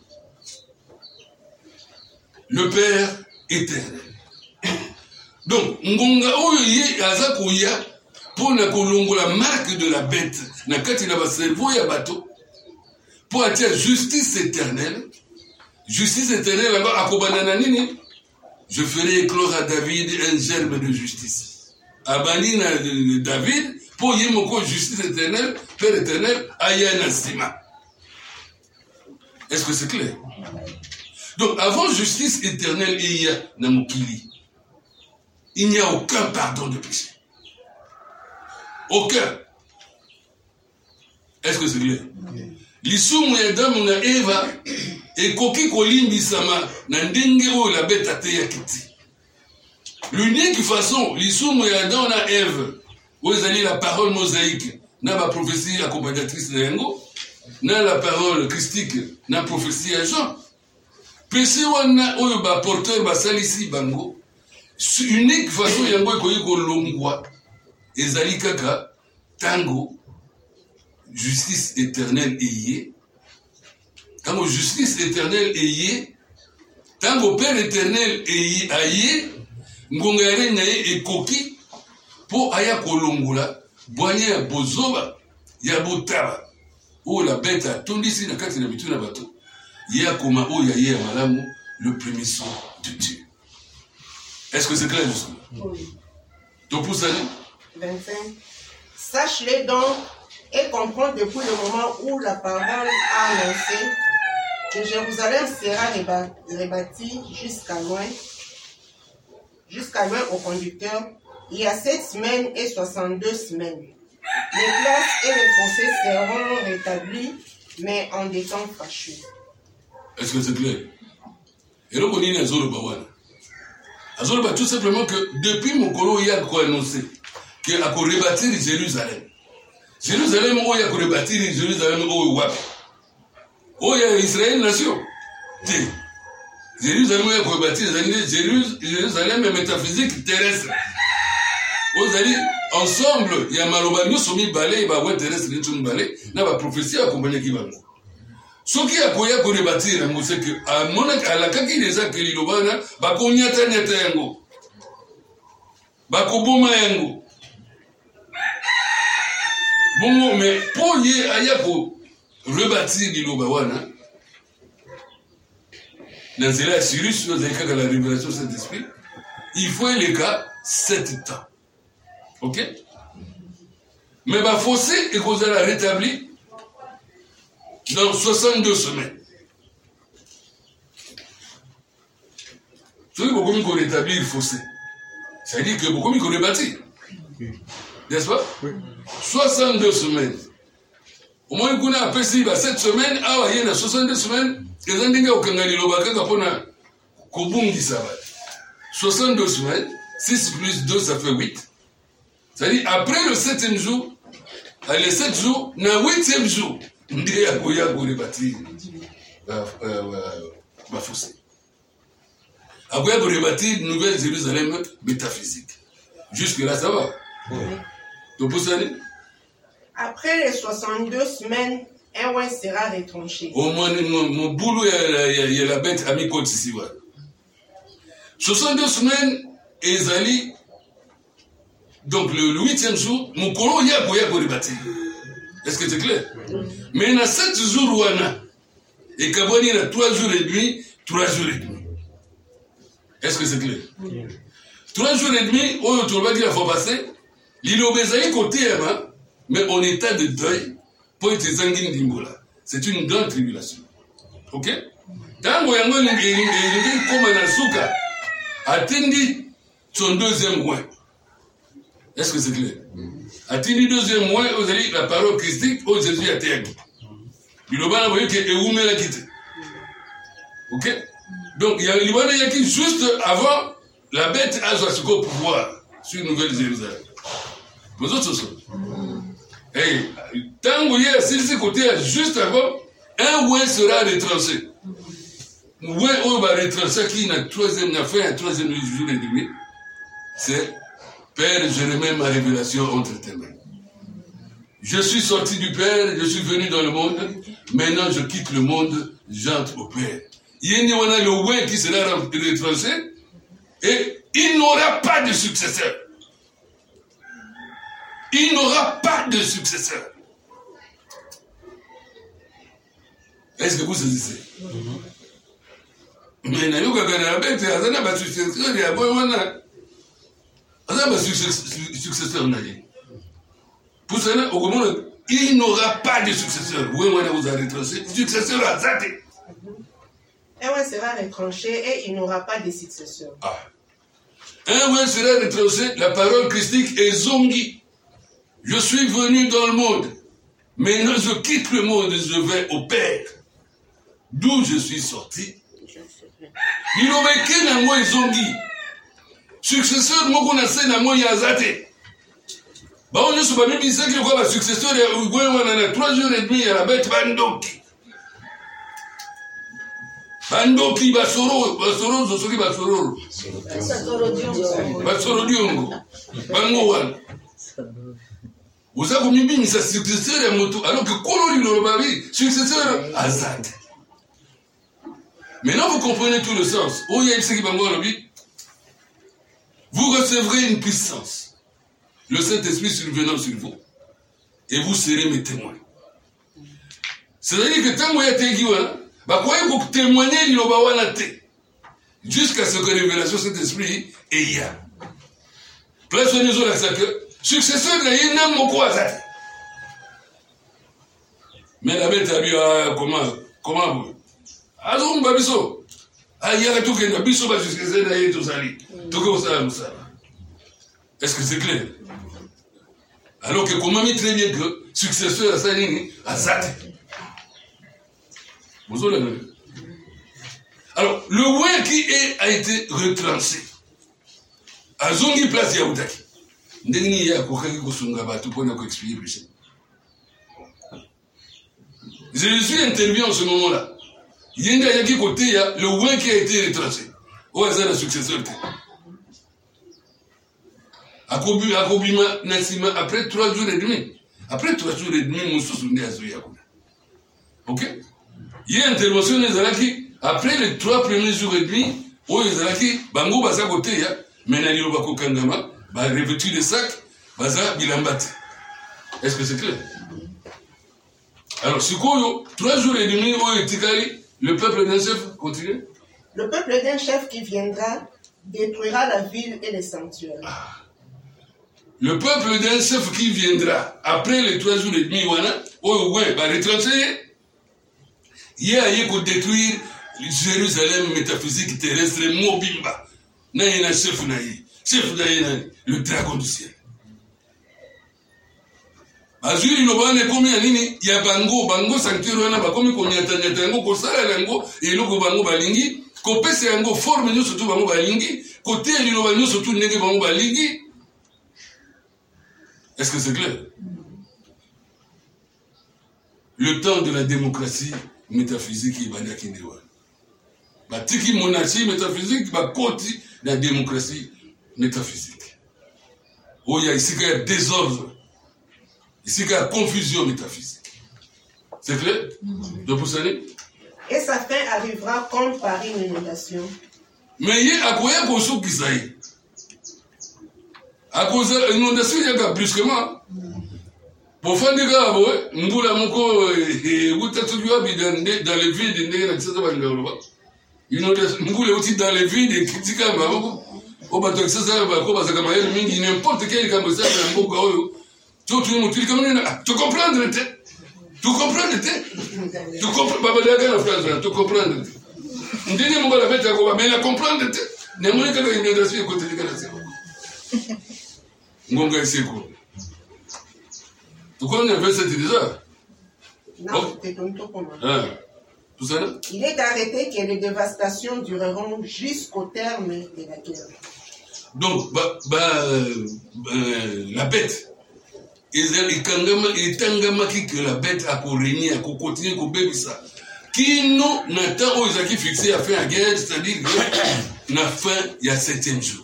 Le Père éternel. Donc, Ngonga oye azakoya pour na kolongo la marque de la bête na kati na ba cerveau ya bato pour attirer justice éternelle. Justice éternelle là-bas akobana nini? Je ferai éclore à David un germe de justice. Abani na David pour yemoko justice éternelle, Père éternel ayana sima. Est-ce que c'est clair? Donc, avant justice éternelle, il y a Namukili. Il n'y a aucun pardon de péché. Aucun. Est-ce que c'est clair? L'issue Adam na Eva et koki kolimbi sama na ndenge o la bête a teya kiti. L'unique façon, l'issue Adam na Eve, où ils allaient la parole mosaïque, na ba prophétie accompagnatrice de Yango, na la parole christique, na prophétie à Jean. Péché wana oyo ba porteur ba salisi bango. Unique façon yango ekoyi ko longwa ezali kaka tango justice éternelle eyé. Tango justice éternelle eyé, tango Père éternel eyé ayé, ngonga yare naye ekoki po aya kolongola boanya ya bozoba ya botaba. Oh la bête a tondi ici na kati na bitu na bato. Ya koma o ya ya malamu le premier son de Dieu. Est-ce que c'est clair justement? Oui. Donc pour ça, vingt-cinq. Sache-le donc et comprends depuis le moment où la parole a annoncé que Jérusalem sera rebâtie jusqu'à loin, jusqu'à loin au conducteur. Il y a sept semaines et soixante-deux semaines. Les places et les fossés seront rétablis, mais en des temps fâcheux. Est-ce que c'est clair? Et donc on dit à Zoroba Wana. À Zoroba, tout simplement que depuis mon colo, il y a quoi annoncer qu'il a pour rebâtir Jérusalem. Jérusalem, où il y a pour rebâtir Jérusalem, où il y a où il y a Israël nation. Jérusalem, où il y a pour rebâtir Jérusalem est métaphysique terrestre. Vous allez, ensemble ya maloba nyonso mibale ba terrestre nyonso mibale na ba prophétie akompanyaki bango soki akoya korebatire yango c'est que amonaki alakaki déjà ke liloba wana bakonyatanyata yango bakoboma yango bongo mais po ye aya ko rebâtir liloba wana na nzela ya Cyrus ozali kaka la révélation de Saint-Esprit il faut les cas sept temps. Ok? Mais ma fossé est causé la rétabli dans soixante-deux semaines. C'est beaucoup mieux qu'on rétablit le fossé. Ça veut dire que beaucoup mieux qu'on rebâtit. N'est-ce pas? Oui. soixante-deux semaines. Au moins, qu'on a appelé ça sept semaines, ah, il y a soixante-deux semaines, et on a dit qu'on a dit qu'on a dit ça. soixante-deux semaines, six plus deux, ça fait huit. C'est-à-dire, après le septième jour, les sept jours, le huitième jour, on dirait à Goya pour les bâtir, ma fossé. À Goya pour les bâtir une nouvelle Jérusalem métaphysique. Jusque-là, ça va. Donc, pour ça, après les soixante-deux semaines, un ouin sera retranché. Au moins, mon boulot, il y a la bête à mi-côte ici. soixante-deux semaines, Ezali, donc le huitième jour, mon colo y a pour y rebâtir. Est-ce que c'est clair? Mais il y a sept jours, wana, et Kaboni il y a trois jours et demi, trois jours et demi. Est-ce que c'est clair? Trois jours et demi, on va dire qu'il faut passer. Il obéit côté, mais en état de deuil, pour être zangin d'Imbola. C'est une grande tribulation. Ok? Tant que yango il comme un asuka, attendi son deuxième mois. Est-ce que c'est clair? Attendi deuxième mois, vous avez la parole christique, où Jésus a été. Il a pas envoyé que Eoume l'a quitté. Ok? Donc, il y a le qui juste avant, la bête a son pouvoir sur une nouvelle Jérusalem. Vous autres, ce sont. Et tant que il y a ce côté, juste avant, un ouin sera retranché. Ouin, on va retrancher qui n'a troisième, n'a fait un troisième jour et demi. C'est Père, je remets ma révélation entre tes mains. Je suis sorti du Père, je suis venu dans le monde. Maintenant, je quitte le monde, j'entre au Père. Il y a le ouin qui sera retranché et il n'aura pas de successeur. Il n'aura pas de successeur. Est-ce que vous saisissez? Mais il n'y a pas de successeur. Il n'y a pas de successeur. Pour cela, au moment il n'aura pas de successeur. Oui, vous avez retranché. Successeur à Zate. Un ouin sera retranché et il n'aura pas de successeur. Ah. Un ouin sera retranché, la parole christique est zongi. Je suis venu dans le monde. Maintenant, je quitte le monde et je vais au Père. D'où je suis sorti. Il aurait qu'un amour zongi. Successeur, moi, qu'on a fait un amour yazate. Bah, on est sur ma même mission qui est successeur. Il y a trois jours et demi, il y a la bête Bandoki. Bandoki, Basoro, Basoro, Zosori, Basoro. Basoro Diongo. Bangowan. Vous avez mis mis sa successeur à moto, alors que Kolori le Robavi, successeur à Zad. Maintenant vous comprenez tout le sens. Oh, il y a qui va vous recevrez une puissance. Le Saint-Esprit survenant sur vous. Et vous serez mes témoins. C'est-à-dire que tant que vous êtes témoin, vous témoignez du Lobawana jusqu'à ce que la révélation de Saint-Esprit est hier. Place au niveau de la sacre. Successeur de l'Énam Moko Azate. Mais la bête a dit, comment, comment vous? Azum Babiso. Ah, il y a tout qui est Babiso, successeur de l'Énam Tout ça. Est-ce que c'est clair? Alors que comment dit très bien que successeur à Salini, Azate. Vous avez vu? Alors, le ouin qui est, a été retranché. Azungi place Yaoutaki. Ndeni ya kokaki kosunga batu pona ko expliquer plus. Jésus intervient en ce moment-là. Yenga yaki côté ya le ouin qui a été retranché. Au hasard le successeur. après trois jours et demi. Après trois jours et demi, nous sommes ok? Il y a une intervention des Alaki. Après les trois premiers jours et demi, oh, les Alaki, Bango Baza côté, maintenant il y a Bako Kangama, revêtu de sacs, Baza Bilambate. Est-ce que c'est clair? Alors, c'est quoi, trois jours et demi, oh, le peuple d'un chef continue? Le peuple d'un chef qui viendra détruira la ville et les sanctuaires. Ah. Le peuple d'un chef qui viendra après les trois jours et demi, oh ouais, va retrancher. Il y a eu pour détruire Jérusalem métaphysique terrestre, Mobimba. Na y a un chef naï, chef naï, le dragon du ciel. Azuri lobane komi anini ya bango bango sanctuaire na ba komi komi atanya tango ko sala lango et loko bango balingi ko pese yango forme nyo surtout bango balingi côté liloba nyo surtout ndenge bango balingi. Est-ce que c'est clair? Le temps de la démocratie métaphysique est bandaki ndewa. Ba tiki monarchie métaphysique ba koti la démocratie métaphysique. Oh il y a ici qu'il y a désordre. Ici qu'il y a confusion métaphysique. C'est clair? De Poussani? Et sa fin arrivera comme par une inondation. Mais il y a quoi qu'on sou qui ça y à cause de l'inondation, il y a brusquement. Pour faire des gars, Mboula Moko, et Outatouya, dans les villes, Mboula aussi dans les villes, et Kritika, au bateau que ça, n'importe quel Kambosa, tu comprends, tu comprends, tu comprends, Babadaga, la phrase, tu comprends. On dit, mon gars, mais la comprendre, n'aimerait que l'inondation est côté de Canada. Ngonga Iseko. Tu connais le verset déjà? Non, c'est ton tour pour moi. Tout ça là? Il est arrêté que les dévastations dureront jusqu'au terme de la guerre. Donc, bah, bah, euh, euh, la bête, il est tangamaki que la bête a pour régner, a pour continuer, pour bébé ça. Qui nous n'attend aux acquis fixés à faire la guerre, c'est-à-dire que la fin, il y a septième jour.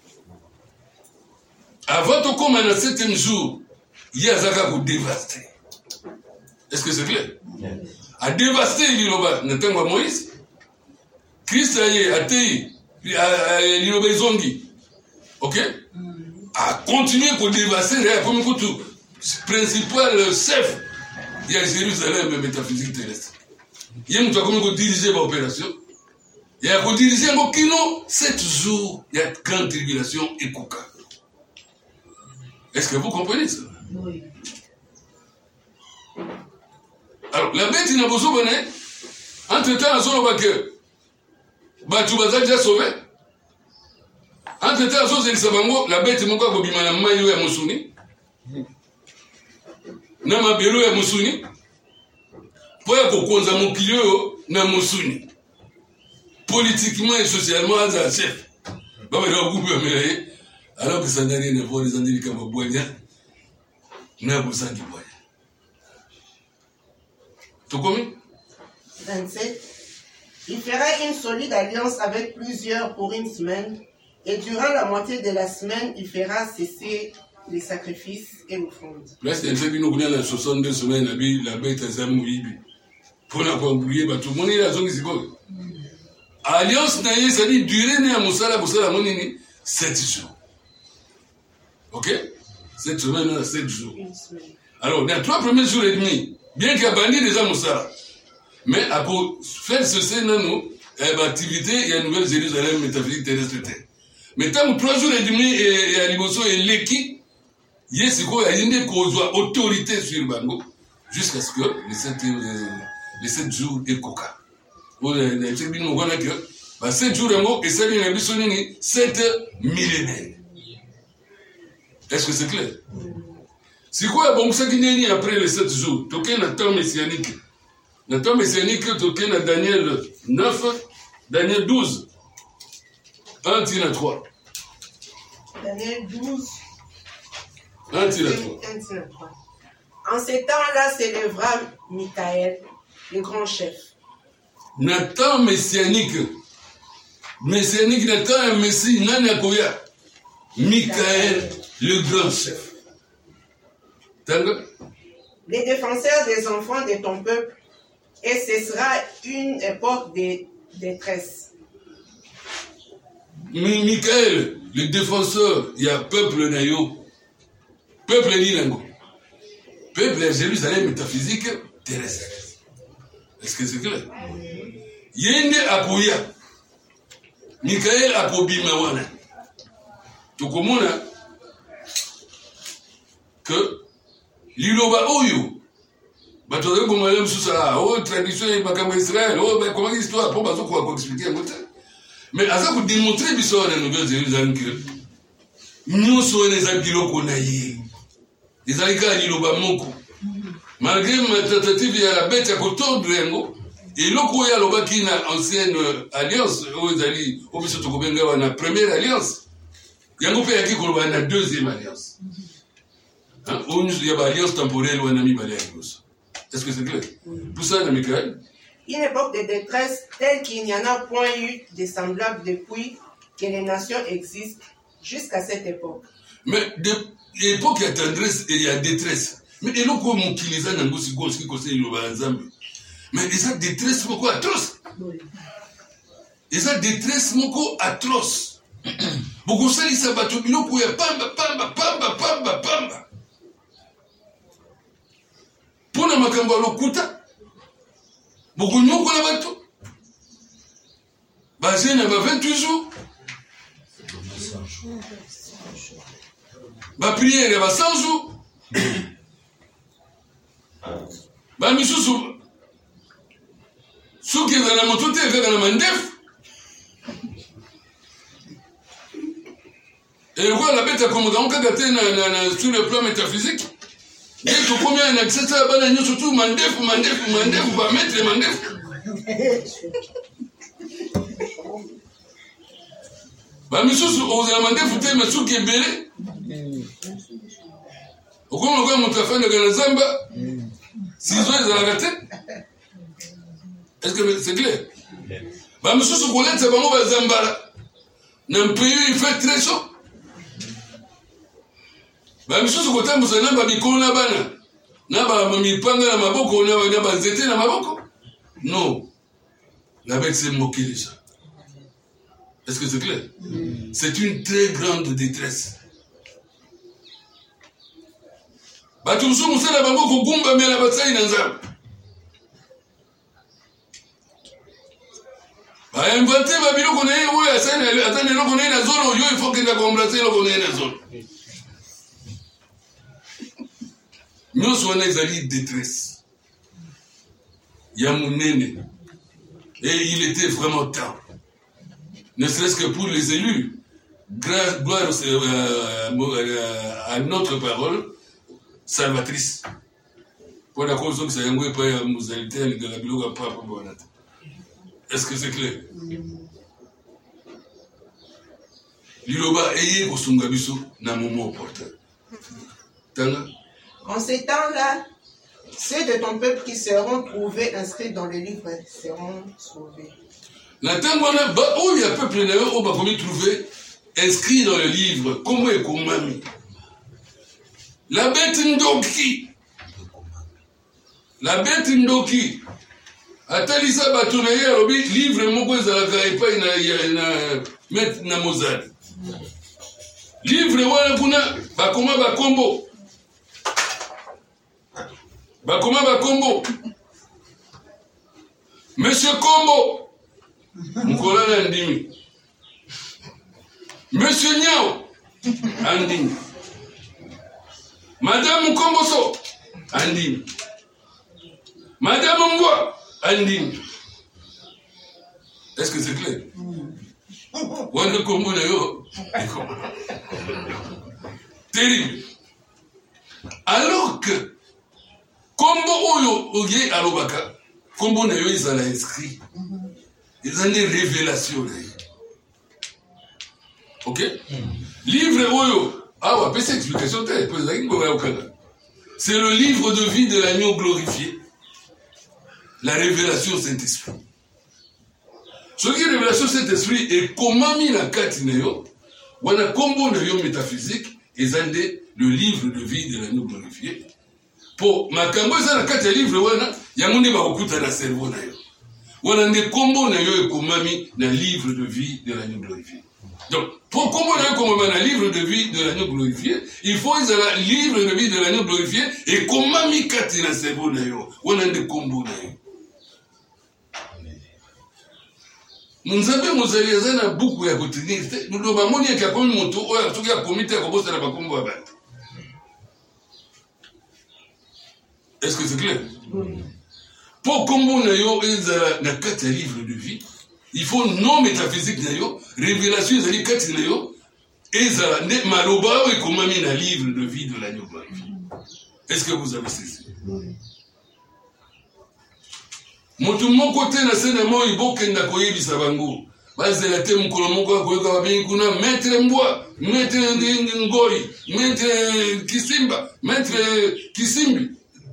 Avant de commencer le septième jour, il y a Zaka pour dévaster. Est-ce que c'est clair? Yeah. À dévaster, il y a Moïse. Christ a été, il y a Zongi. Ok? À continuer pour dévaster, il y a le principal chef, il y a Jérusalem métaphysique terrestre. Il y a un qui diriger l'opération. Il y a un diriger un kilo, sept jours, il y a grande tribulation et coca. Est-ce que vous comprenez ça? Oui. Alors, la bête, il n'a pas besoin de entre-temps, on a que Batou Baza déjà sauvé. Entre-temps, la bête, il m'a dit que la maillot est Moussouni. Nama Belo est Moussouni. Pour qu'on ait mon kilo, na Moussouni. Politiquement et socialement, c'est un chef. Bah, il a beaucoup de alors que ça n'a rien à voir les années comme au Boigna, n'a pas ça qui boit. Tu connais? vingt-sept. Il fera une solide alliance avec plusieurs pour une semaine, et durant la moitié de la semaine, il fera cesser les sacrifices et l'offrande. Là, c'est un fait que nous connaissons la soixante-deux semaines, la bête est un mouillé. Pour la conclure, tout le monde est à zone ici. Alliance, c'est-à-dire durée à Moussala, Moussala, Monini, sept jours. Ok? Cette semaine, on a sept jours. Alors, dans les trois premiers jours et demi, bien qu'il y a bandit déjà Moussala, mais à faire cesser nous, l'activité, il y a une nouvelle Jérusalem métaphysique terrestre terre. Mais tant que trois jours et demi et à Liboso et l'équipe, il y a ce qu'il y a une autorité sur Bango, jusqu'à ce que les sept, les sept jours et coca. Bon, les sept jours, on a que, sept jours et ça, il y a sept millénaires. Est-ce que c'est clair? C'est quoi bon ça qui n'est après les sept jours? Toqué na temps messianique. Le temps messianique toqué na Daniel neuf, Daniel douze. un tiré trois. Daniel douze. un tiré trois. En ces temps-là s'élèvera Michael, le grand chef. Nathan messianique. Messianique, Nathan un messie, Nanakoya. Michael, le grand chef. Les défenseurs des enfants de ton peuple, et ce sera une époque de détresse. Michael, le défenseur, il y a peuple nayo. Peuple nilango. Peuple à Jérusalem métaphysique terrestre. Est-ce que c'est clair? Yende akoya. Michael akobima wana. Tukomona que liloba oyo batoze comme même sous ça oh tradition et makambo Israël oh ben comment histoire pour bazo quoi expliquer en côté mais à ça pour démontrer biso na nouvelle Jérusalem que nous sommes les abiloko na yi les alika liloba moko malgré ma tentative ya la bête à kotordre yango et loko ya loba ki na ancienne alliance aux ali au biso to kobenga wana première alliance yango pe yaki ko na deuxième alliance. Hein? Il y a une alliance temporelle ou un ami balai. Est-ce que c'est clair? Tout ça, Michael? Une époque de détresse telle qu'il n'y en a point eu de semblable depuis que les nations existent jusqu'à cette époque. Mais l'époque, il y a tendresse et il y a détresse. Mais il y a un peu de qui les a dans ce qui conseille le ensemble. Mais il y a détresse beaucoup atroce. Il y a détresse beaucoup atroce. Beaucoup ça, il s'abat tout le monde pour y a pamba, pamba, pamba, pamba, pamba. Pour la makambo lokuta, beaucoup de gens qui ont basé na vingt-huit jours, ba prière ya cent jours, ba misusu, suki za na motote kaka na mandef, et quoi la bête a comme dans kaka te sur le plan métaphysique. Et tout combien on accès à la banane surtout mandef mandef mandef va mettre les mandef. Bah monsieur on a mandef tu mais sous kebele. Au comment on va monter faire de la zamba. Six heures dans la tête. Est-ce que c'est clair? Bah monsieur ce collègue c'est vraiment ba zamba. Dans pays il fait très chaud. Ba misusu kotambusa na ba mikolo na bana na ba mipanga na maboko na ba nzete na maboko non la bête s'est moquée déjà. Est-ce que c'est clair? Mm. C'est une très grande détresse. Batu musu musala bango kugumba mela batsai na nzamba ba inventer ba biloko na yo asana atane loko na zolo yo il faut que na complacer loko na zolo. Nous sommes en détresse. Yamounene. Et il était vraiment temps. Ne serait-ce que pour les élus. Grâce, gloire à notre parole salvatrice. Pour la cause que ça y a pas à musalité de la biloga pas pour bonnet. Est-ce que c'est clair? Liloba eye kosungabiso na momo opportun. Tanga. En ces temps-là, ceux de ton peuple qui seront trouvés inscrits dans le livre seront sauvés. La tangwana ba où il y a peuple là on va comment trouver inscrit dans le livre comment et comment. La bête ndoki. La bête ndoki. Atalisa batunaye robi livre moko ezalaka epai na na met na mozali. Livre wana kuna bakoma bakombo. Bakoma bakombo. Monsieur Kombo. Mkolana ndimi. Monsieur Nyao. Andimi. Madame Komboso. Andimi. Madame Mboa. Andimi. Est-ce que c'est clair? Wana Kombo na yo. Terrible. Alors que Kombo oyo oye alobaka Kombo na yo izala inscrit. Ils ont des révélations. Ok? Livre oyo. Ah ouais, c'est explication. C'est le livre de vie de l'agneau glorifié. La révélation Saint-Esprit. Ce qui est révélation Saint-Esprit est comment mis la carte néo. Wana Kombo na yo métaphysique. ezande le livre de vie de l'agneau glorifié. Po makambo eza na kati ya livre wana yango nde bakokuta na cerveau na yo. Wana nde kombo na yo ekomami na livre de vie de l'agneau glorifié. Donc, pour kombo na yo ekomami na livre de vie de l'agneau glorifié, il faut ezala livre de vie de l'agneau glorifié ekomami kati na cerveau na yo. Wana nde kombo na yo. Nzambe mozali eza na buku ya kotenir te. Nous bamoni ya komi moto oyo soki akomi te akobosa na bakombo ya bato. Est-ce que c'est clair? Oui. Pour kombo na yo ezala na kati ya livre de vie, il faut non métaphysique na yo, révélation ezali kati na yo, ezala nde maloba oyo ekomami na livre de vie de l'agneau glorifié. Est-ce que vous avez saisi? Oui. Motu moko te na sene mo ibokenda koyebisa bango. Bazela te mukolo moko akoyoka babengi kuna maître mbwa, maître ngoi, maître kisimba, maître kisimbi.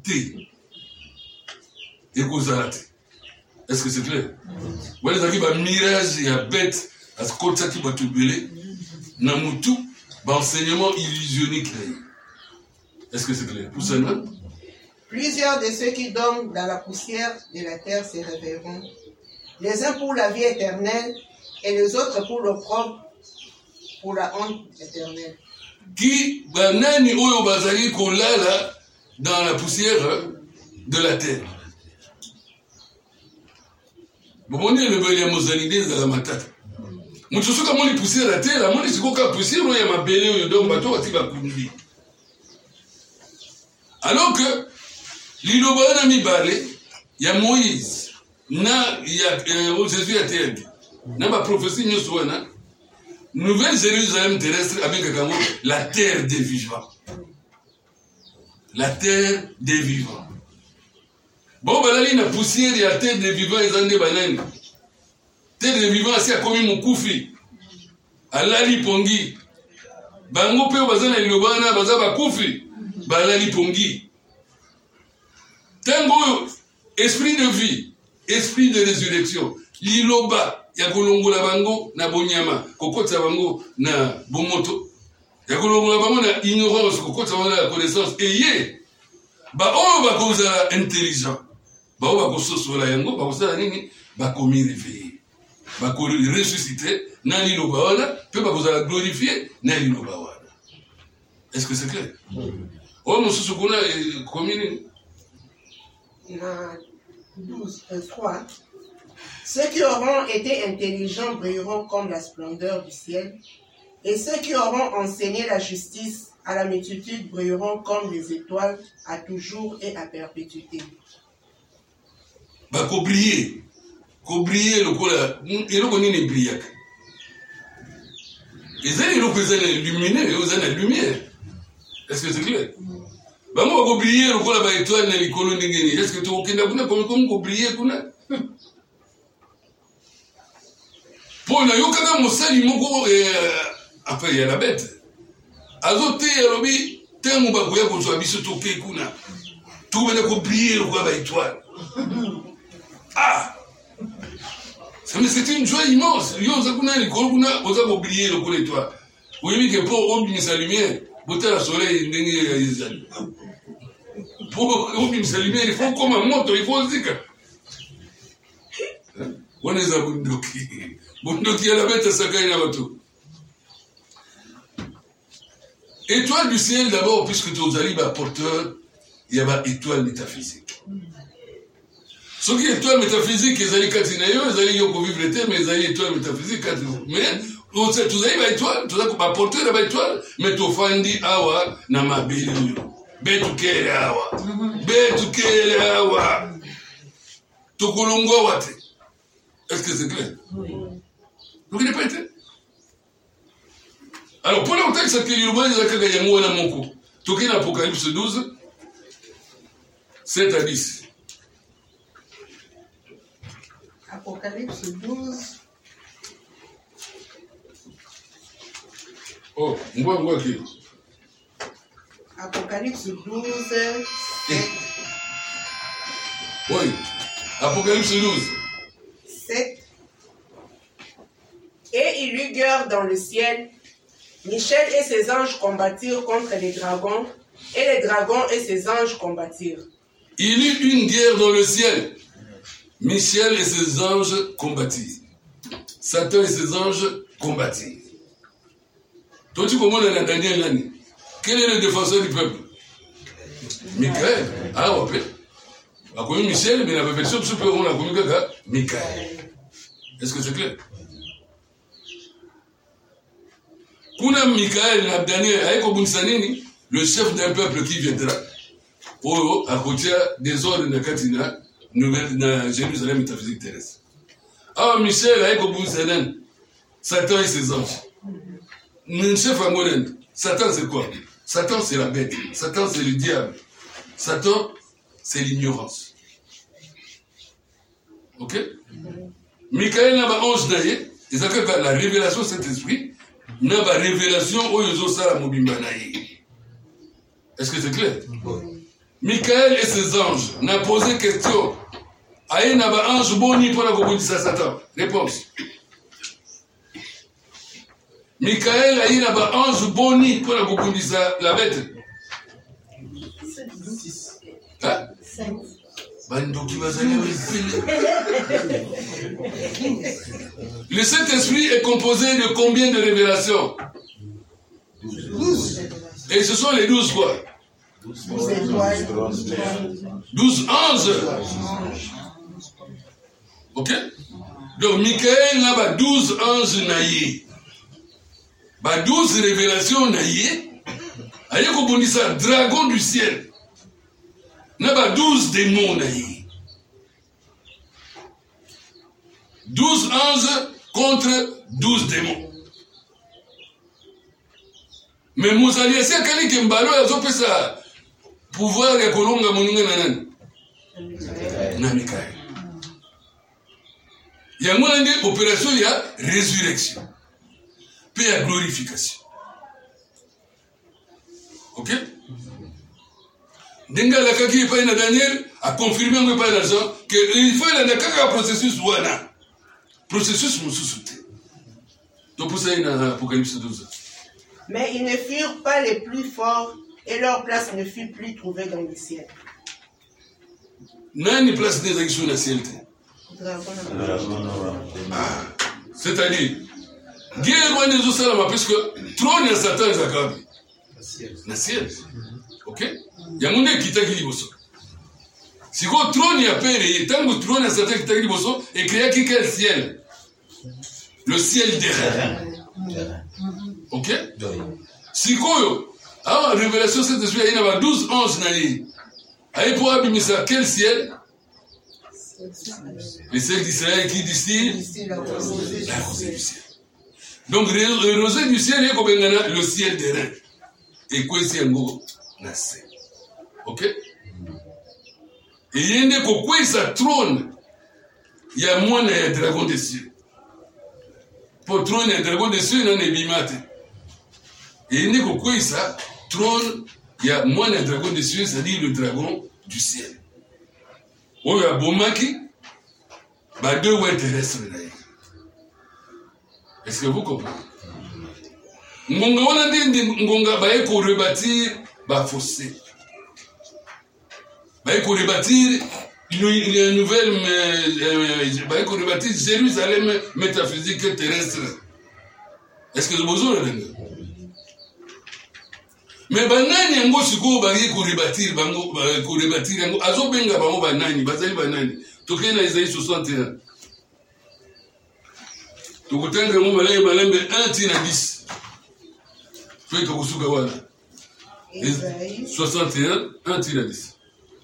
Est-ce que c'est clair? Vous avez un mirage et un bête à ce côté qui va te belé. Namutu, enseignement illusionnique. Est-ce que c'est clair? Pour ça, non? Plusieurs de ceux qui dorment dans la poussière de la terre se réveilleront. Les uns pour la vie éternelle et les autres pour l'opprobre, pour la honte éternelle. Qui, banani oyo bazali kolala dans la poussière de la terre. Bon, le bel mozalide de la matata. Mutu soka moni poussière la terre, la moni sikoka poussière oyo ya mabele oyo donc bato atiba kundi. Alors que liloba na mibale ya Moïse na ya euh, Jésus a été na ba prophétie nyonso wana Nouvelle Jérusalem terrestre avec la terre des vivants. La terre des vivants. Bon, balali na poussière ya terre des vivants ezande banani. Terre des vivants asi akomi mukufi. Alali pongi. Bango pe bazana lilobana baza bakufi. Balali pongi. Tango esprit de vie, esprit de résurrection. Liloba ya kolongola bango na bonyama, kokota bango na bomoto. Ya kolongola bango na ignorance, kokota bango na connaissance. Eye ba oyo bakoza intelligent. Ba oyo bakososola yango bakoza nini? Bakomi réveillé. Bakomi ressuscité na liloba wana, pe bakoza glorifié na liloba wana. Est-ce que c'est clair? Oyo mosusu kuna komi nini? Na douze, trois. Ceux qui auront été intelligents brilleront comme la splendeur du ciel, et ceux qui auront enseigné la justice à la multitude brilleront comme les étoiles à toujours et à perpétuité. Bah, qu'on brille, qu'on brille, le cola, et le connaît les brillac. Ils ont le illuminé, ils ont la lumière. Est-ce que c'est clair? Bah, moi, qu'on brille, le cola, bah, étoile, les colonnes de Guinée. Est-ce que tu as aucun abonné comme qu'on brille, qu'on pour na yokaka mosali moko après il y a la bête azote alobi temo bakoya kozwa biso toke kuna tubene ko briller kwa ba étoile. Ah, c'est une joie immense. Yo za kuna ni kuna oza ko briller ko étoile. Oui que pour obtenir sa lumière boter la soleil ndenge ya izali pour obtenir sa lumière il faut comme un moto, il faut zika. On est à bundoki. Bundoki à la bête à Sakai Navato. Étoile du ciel d'abord, puisque tu as dit porteur, il y a une étoile métaphysique. Ce qui est étoile métaphysique, ils allaient katinayo, ils allaient yoko vivre l'été, mais ils allaient étoile métaphysique. Mais, tu as dit étoile, tu as dit porteur, il y a étoile, mais tu as dit awa, nama bélu. Betu kele awa. Betu kele awa. Tokolongo wate. Est-ce que c'est clair? Oui. Vous ne pas été? Alors, pour le texte, c'est qu'il y a un moko. Tout qui est Apocalypse douze, sept à dix. Apocalypse douze. Oh, on voit, on voit qui? Apocalypse douze, sept. Oui, Apocalypse douze. sept. Et il eut guerre dans le ciel, Michel et ses anges combattirent contre les dragons, et les dragons et ses anges combattirent. Il y eut une guerre dans le ciel. Michel et ses anges combattirent. Satan et ses anges combattirent. Toi, tu comprends dans Daniel l'année. Quel est le défenseur du peuple? Michael. Ah, ouais. On a connu Michel, mais la version supérieure, on a connu quelqu'un. Michael. Est-ce que c'est clair? Kuna Michael na Daniel, aïko Bunsanini, le chef d'un peuple qui viendra, pour à côté des ordres de Katina, na Jérusalem métaphysique terrestre. Ah, Michel, aïko Bunsanini, Satan et ses anges. Mon chef à Molen, Satan c'est quoi? Satan c'est la bête, Satan c'est le diable, Satan c'est l'ignorance. Ok? Michael n'a pas ange naïe, ils ont la révélation de cet esprit, n'a pas révélation où ils ont ça la mobimba naïe. Est-ce que c'est clair? Michael et ses anges n'ont posé question. Aïe n'a pas ange boni pour la communauté de Satan. Réponse. Michael a eu là-bas ange boni pour la communauté de la bête. Hein? Le Saint-Esprit est composé de combien de révélations? douze. Et ce sont les douze quoi? douze anges. Ok? Donc Michael là-bas douze anges naïs. Bah douze révélations naïs. Aïe qu'on ça dragon du ciel. N'a pas douze démons naïs. douze anges contre douze démons. Mais Moussalia, c'est quelqu'un qui mbalo a zopé ça pouvoir ya kolonga moninga nanan. Na Michael. Il y a une opération, il y a résurrection. Puis il y a glorification. Ok? Denga la kaki pa ina Daniel a confirmé un peu l'argent que il faut la kaka processus wana. Processus mususute. Donc pour ça il y a Apocalypse douze. Mais ils ne furent pas les plus forts et leur place ne fut plus trouvée dans le ciel. Nani place des actions dans le ciel. Ah, c'est-à-dire guerre loin des Osalama parce que trône et Satan est accabé. Na ciel. Ok? Il y a mon qui t'a dit bosso. Si quoi trône y a péré, tant que trône et Satan qui t'a dit bosso, et créé qui quel ciel? Le ciel des rêves. Ok? Si quoi alors révélation cette esprit il y a douze anges naïs. Aïe pour abimisa quel ciel? Le ciel d'Israël qui distille la rosée du ciel. Donc le rosée du ciel est comme le ciel des reins. Et quoi c'est un gros nassé. Ok? Et il y a une écho quoi ça trône. Il y a moins de dragon des cieux. Pour trône un dragon des cieux il y a un bimate. Et il y a une écho quoi ça trône. Il y a moins de dragon des cieux, c'est-à-dire le dragon du ciel. Oh, il y a Bomaki, bah deux ouais terrestres là. Est-ce que vous comprenez? Ngonga on a dit ngonga bah il faut rebâtir bah fossé. Bah il faut rebâtir une nouvelle bah il faut rebâtir Jérusalem métaphysique terrestre. Est-ce que vous besoin là? Mais banani yango siko bangi ko rebâtir bango ko rebâtir yango azo benga bango banani bazali banani tokena Isaïe soixante et un tokutanga ngo malaye malembe un tina dix fait tokusuka wana soixante et un un tina dix.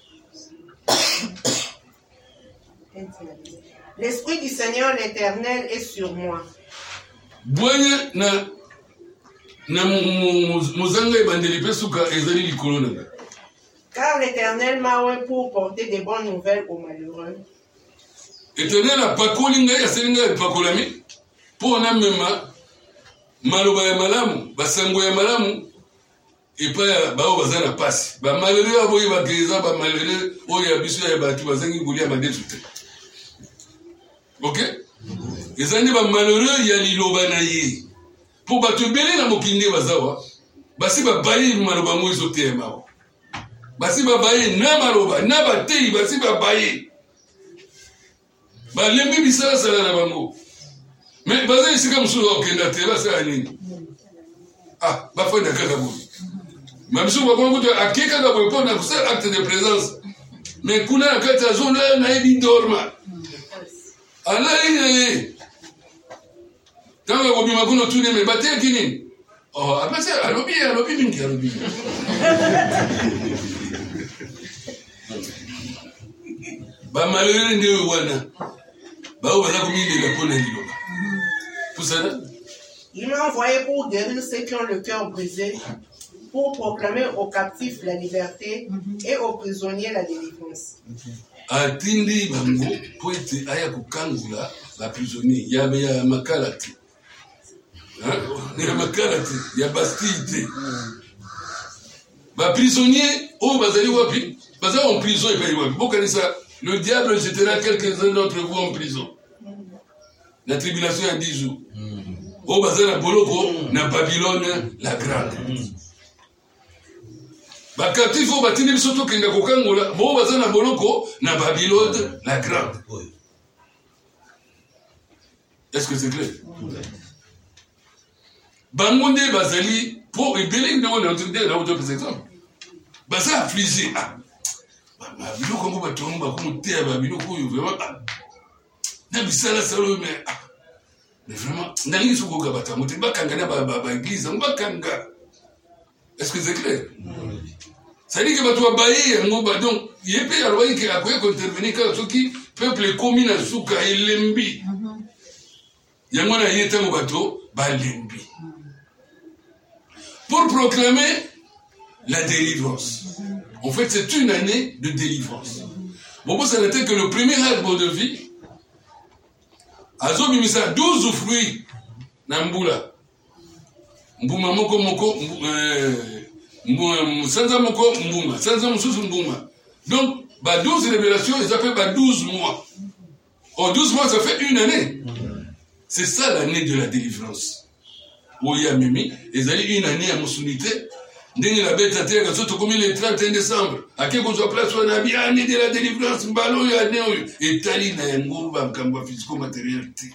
L'esprit du Seigneur l'Éternel est sur moi. Boye na car l'Éternel m'a oint pour porter des bonnes nouvelles aux malheureux. Éternel a pas colinga ya selinga pas kolami pour na mema maloba ya malamu basango ya malamu et pas ba bazana passe ba malheureux aboyi ba greza ba malheureux o ya biso ya batu bazangi ngulia ba détruite. OK? Ezani ba malheureux ya liloba na ye. pour bato belé na mokinde bazawa basi babaye maloba mozo tema basi babaye na maloba na batei basi babaye balembi bisala sala na bango mais baza isika mususu okenda te basala nini ah bafanda kaka boye mabiso bakongo to akeka ka boye pona kusala acte de présence mais kuna na kati ya zone na ebi dorma ala ine tanga ko bima kuno tune me batte kini oh apese alobi alobi mingi alobi ba malere ndio wana ba wana kumindi la pona liloba pour ça il m'a envoyé pour guérir ceux qui ont le cœur brisé, pour proclamer aux captifs la liberté et aux prisonniers la délivrance. Atindi bango poete aya kukangula la prisonnier ya ya makalati hein ya makalati ya bastille ba prisonnier o bazali wapi bazali en prison et wapi bokanisa le diable jettera quelques-uns d'entre vous en prison la tribulation a dix jours o bazali boloko na Babylone la grande bakati fo batindi bisoto kenda kokangola bo bazana boloko na Babylone la grande. Est-ce que c'est clair? Bangonde bazali pour ebele ndango na autorité na autorité par exemple. Baza affligé ah. Ba biloko ngo batongo ba komutea ba biloko yo vraiment ah. Na bisala salo mais ah. Mais vraiment ndali soko ka batamote bakanga na ba ba église ngakanga. Est-ce que c'est clair? Ça dit que tu vas bailler, donc il y a des gens qui ont intervenu quand le peuple commis na souka et lembi. Il y a des gens qui ont bateau, lembi. Pour proclamer la délivrance. En fait, c'est une année de délivrance. Bon, ça n'était que le premier arbre de vie. Azo bimisa douze fruits nambula. Mbuma moko moko euh Sanza moko mbuma, sanza mususu mbuma. Donc, bah douze révélations, ils appellent bah douze mois. En douze mois, ça fait une année. C'est ça l'année de la délivrance. Oya Mimi, ils allaient une année à Moussounité. Dès la bête à terre, quand on commis le trente et un décembre, à quel qu'on soit place, on a bien année de la délivrance, mbalo ya année, et tali na yango, bamkamba physico-matérialité.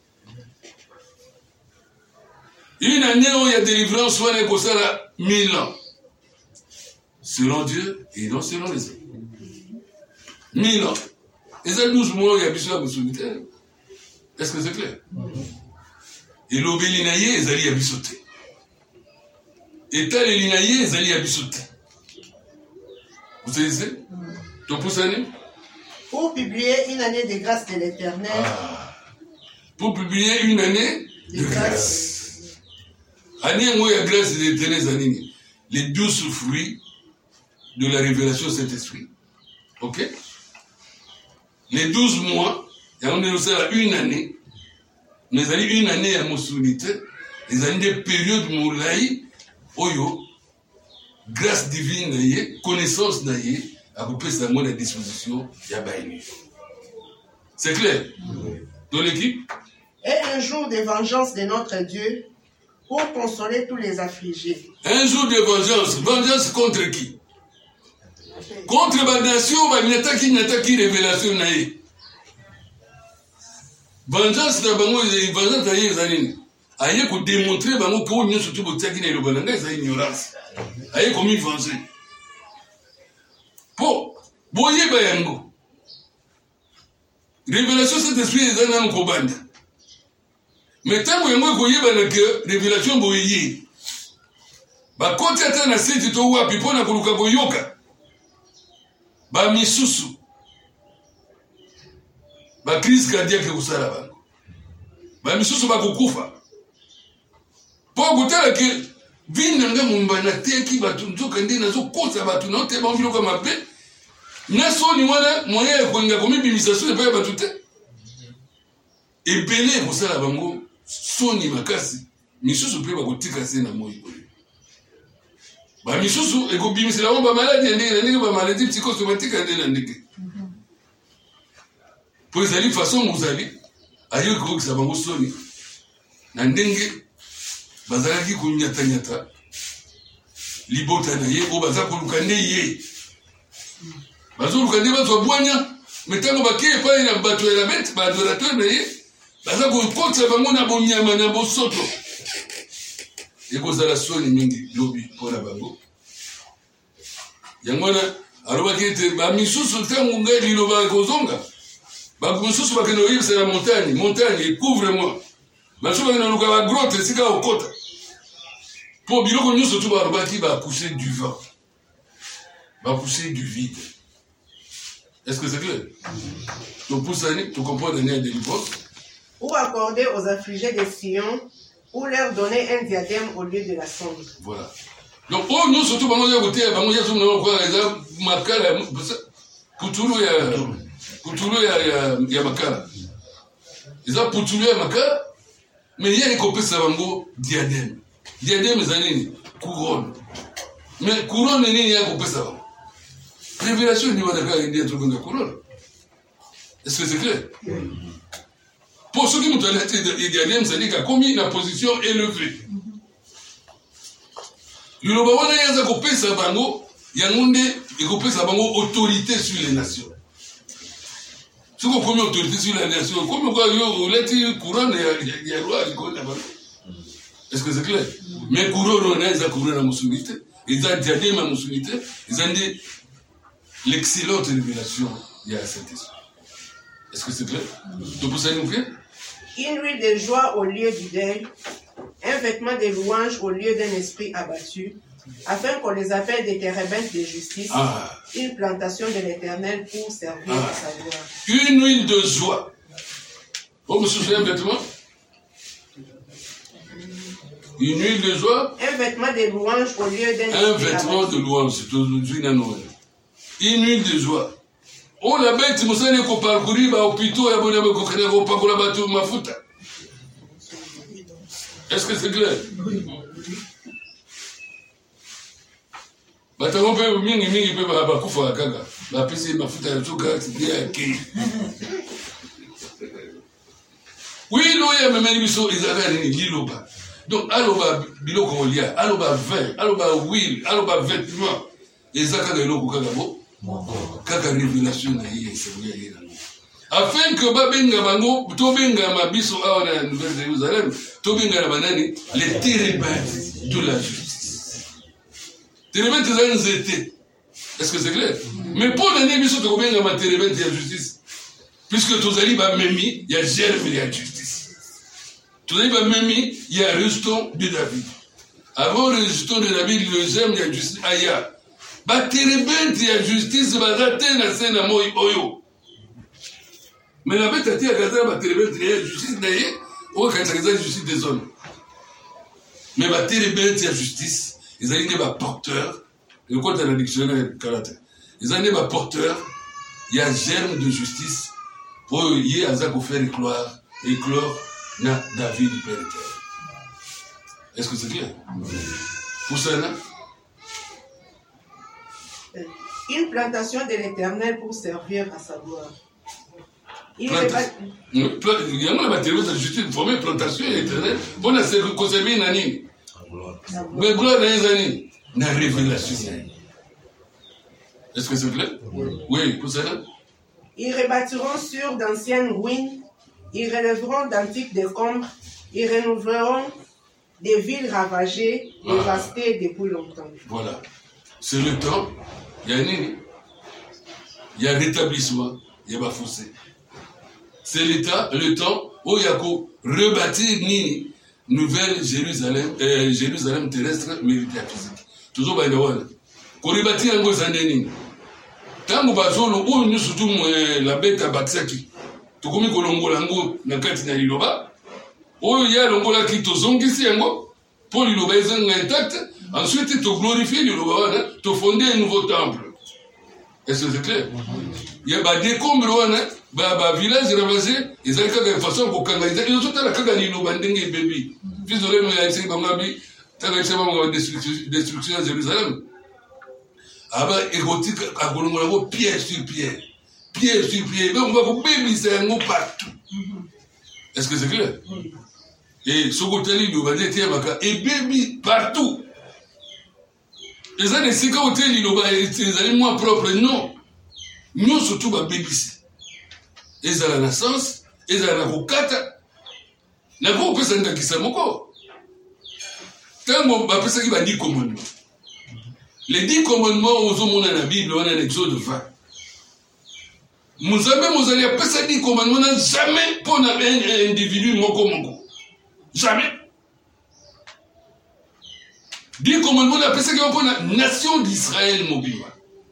Une année où il y a délivrance, soit on est comme ça là, mille ans. Selon Dieu et non selon les hommes. Mille ans. Et ça, douze mois, il y a besoin de solitaire. Est-ce que c'est clair? Et l'obélinaïe, ils allaient à bissoter. Et tel et l'inaïe, ils allaient à bissoter. Vous savez? Donc, pour ça, pour publier une année de grâce de l'Éternel. Ah. Pour publier une année de, de grâce. Année où il y a grâce de l'Éternel, les douze fruits de la révélation de Saint-Esprit. Ok? Les douze mois, il y a une année, mais il y a une année à Moussounité, il y a des périodes moulaï, oyo, grâce divine, connaissance naïe, à couper sa main à disposition, il y a baïni. C'est clair? Dans l'équipe? Et un jour de vengeance de notre Dieu, pour consoler tous les affligés. Un jour de vengeance. Vengeance contre qui? Contre la nation, il n'y a qui n'attaque révélation. Vengeance, c'est une vengeance à Yézanine. Aïe, pour démontrer que nous surtout pour tirer le bananga, c'est ignorance. Aïe, comme il venger. Pour, boyer bayango. Révélation, c'est esprit des années en Kobanda. Mais tant que vous avez que révélation boyer. Ba kote ata na seti to wapi pona kuluka goyoka. Ba misusu. Ba crise cardiaque kusala bango. Ba misusu ba kukufa. Po kutala ke vinanga mumbana teki batu nzoka ndina zo kosa batu na te ba mfilo kama pe. Na so ni wana moya kwenga komi bimisation e pa batu te. E belé kusala bango soni makasi. Misusu pe ba kutika se na moyo. Ba misusu eko bimisela ba maladie ndenge ndenge ba maladie psychosomatique ndenge ndenge. Pour les alliés façon vous allez ailleurs que ça va vous sonner. Na ndenge bazalaki kunyata-nyata libota na ye o baza koluka nde ye bazoluka nde bato abwanya me ntango bakei epai na bato ya bete baadorateur na ye baza kokotisa bango na bonyama na bosoto ekozala soni mingi lobi mpona bango yango wana alobaki ete bamisusu ntango ngai liloba ekozonga bamisusu bakende koyebisa na montagne montagne ekouvre moi basusu bakende luka bagrotte esika okota mpo biloko nyonso to balobaki bapousser du vent bapousser du vide. Est-ce que c'est clair? Donc pour ça, tu comprends le lien de délivrance. Ou accorder aux affligés des Sion, ou leur donner un diadème au lieu de la sonde. Voilà. Donc, oh, nous, surtout, nous avons été, nous avons été, makala, putulu ya, putulu ya, ya makala. Ils ont putulu ya makala, mais il y a une copie savango diadème. Diadème, c'est nini? Couronne. Mais couronne, nini, il y a une copie savango. Révélation, il y a des trucs de couronne. Est-ce que c'est clair? Pour ceux qui m'ont dit le diadème, c'est-à-dire qu'il a commis une position élevée. Le Lobawana y a un copé sabango, il y a un copé sabango autorité sur les nations. Si vous avez autorité sur les nations, comme vous avez couronne, il y a loi, est-ce que c'est clair? Mais couronne, on a des couronnes à Moussounité, ils ont diadème à Moussounité, ils ont dit l'excellente révélation, il y a Saint-Esprit. Est-ce que c'est clair? Donc pour ça, nous fait une huile de joie au lieu du deuil, un vêtement de louange au lieu d'un esprit abattu, afin qu'on les appelle des térébintes de justice, ah. Une plantation de l'Éternel pour servir ah. à sa gloire. Une huile de joie. Vous me souvenez un vêtement? Une huile de joie. Un vêtement de louange au lieu d'un Un vêtement abattu. De louange, c'est aujourd'hui une Noël. Une huile de joie. Oh la bête, vous savez qu'on parcourir bah hôpitaux et abonné au coquin au pas la bateau ma foute. Est-ce que c'est clair? Oui. Bah t'as compris, mingi mingi peut pas pas kufa kanga. Bah pisi ma foute à tout cas c'est bien qui. Oui, l'oya me meni biso ils avaient ni liloba. Donc aloba biloko olia, aloba vin, aloba huile, aloba vêtements. Ezaka de loko kanga bo. Kaka révélation na yé c'est afin que babenga bango to benga mabiso awa na nouvelle Jérusalem to benga na banani les térébintes de la justice. Térébintes za nzete. Est-ce que c'est clair? Mais pour l'année biso to benga ma térébintes de la justice puisque tozali ba memi ya germe de la justice. Tozali ba memi ya reston de David. Avant le reston de David le germe de la justice aya. Ba térébintes ya justice bazate na sena moi oyo. Mais la bête a dit à Gaza, bah, télébête, il y a justice d'ailleurs, ou quand il y a justice des hommes. Mais bah, télébête, il y a justice, ils ont dit, bah, porteur, le compte à la dictionnaire caractère. Ils ont dit, bah, porteur, il y a germe de justice, pour y a Zako faire éclore, éclore, na David du Père éternel. Est-ce que c'est clair? Pour ça, là? Une plantation de l'Éternel pour servir à sa gloire. Il y a une matériaux de justice, formée plantation éternelle, pour se conserver une année. Mais gloire dans les années, la révélation. Est-ce que c'est clair? Oui, pour ça. Ils rebâtiront sur d'anciennes ruines, ils relèveront d'antiques décombres, ils renouvelleront des villes ravagées, dévastées depuis longtemps. Voilà. C'est le temps, il y a une il y a rétablissement, il y a pas fossé. C'est l'état, le temps où il y a qu'à rebâtir ni nouvelle Jérusalem, euh, Jérusalem terrestre, mais physique. Toujours by the way. Qu'on rebâtir un gros année. Tant que bazolo ou nous surtout la bête à Batsaki. Tu comme kolongo lango na kati na liloba. Oh il y a longola qui to zongi si yango. Pour liloba ezanga intact. Ensuite tu glorifier liloba, tu fonder un nouveau temple. Est-ce que c'est clair? Il y a ba décombre wana. Bah, bah, village ravagé, ils ont de façon pour canaliser. Ils ont tout à la canalisation, banding baby. Fils de l'homme, il a essayé de t'as essayé de destruction à Jérusalem. Ah bah, érotique, à Golongo, pierre sur pierre. Pierre sur pierre. Donc, on va vous baby, c'est un mot partout. Est-ce que c'est clair? Et ce côté-là, il va dire, et baby partout. Les gens de ce côté, ils vont dire, les moi propre, non. Nous, surtout, ma baby. Ils ont la naissance, ils ont la kokata. La ko pesa ndakisa moko. Tango ba pesa ki ba dix commandements. Les dix commandements aux hommes dans la Bible, on a l'Exode vingt. Muzambe muzali a pesa dix commandements jamais pour un individu moko moko. Jamais. Dix commandements a pesa ki pour la nation d'Israël mobile.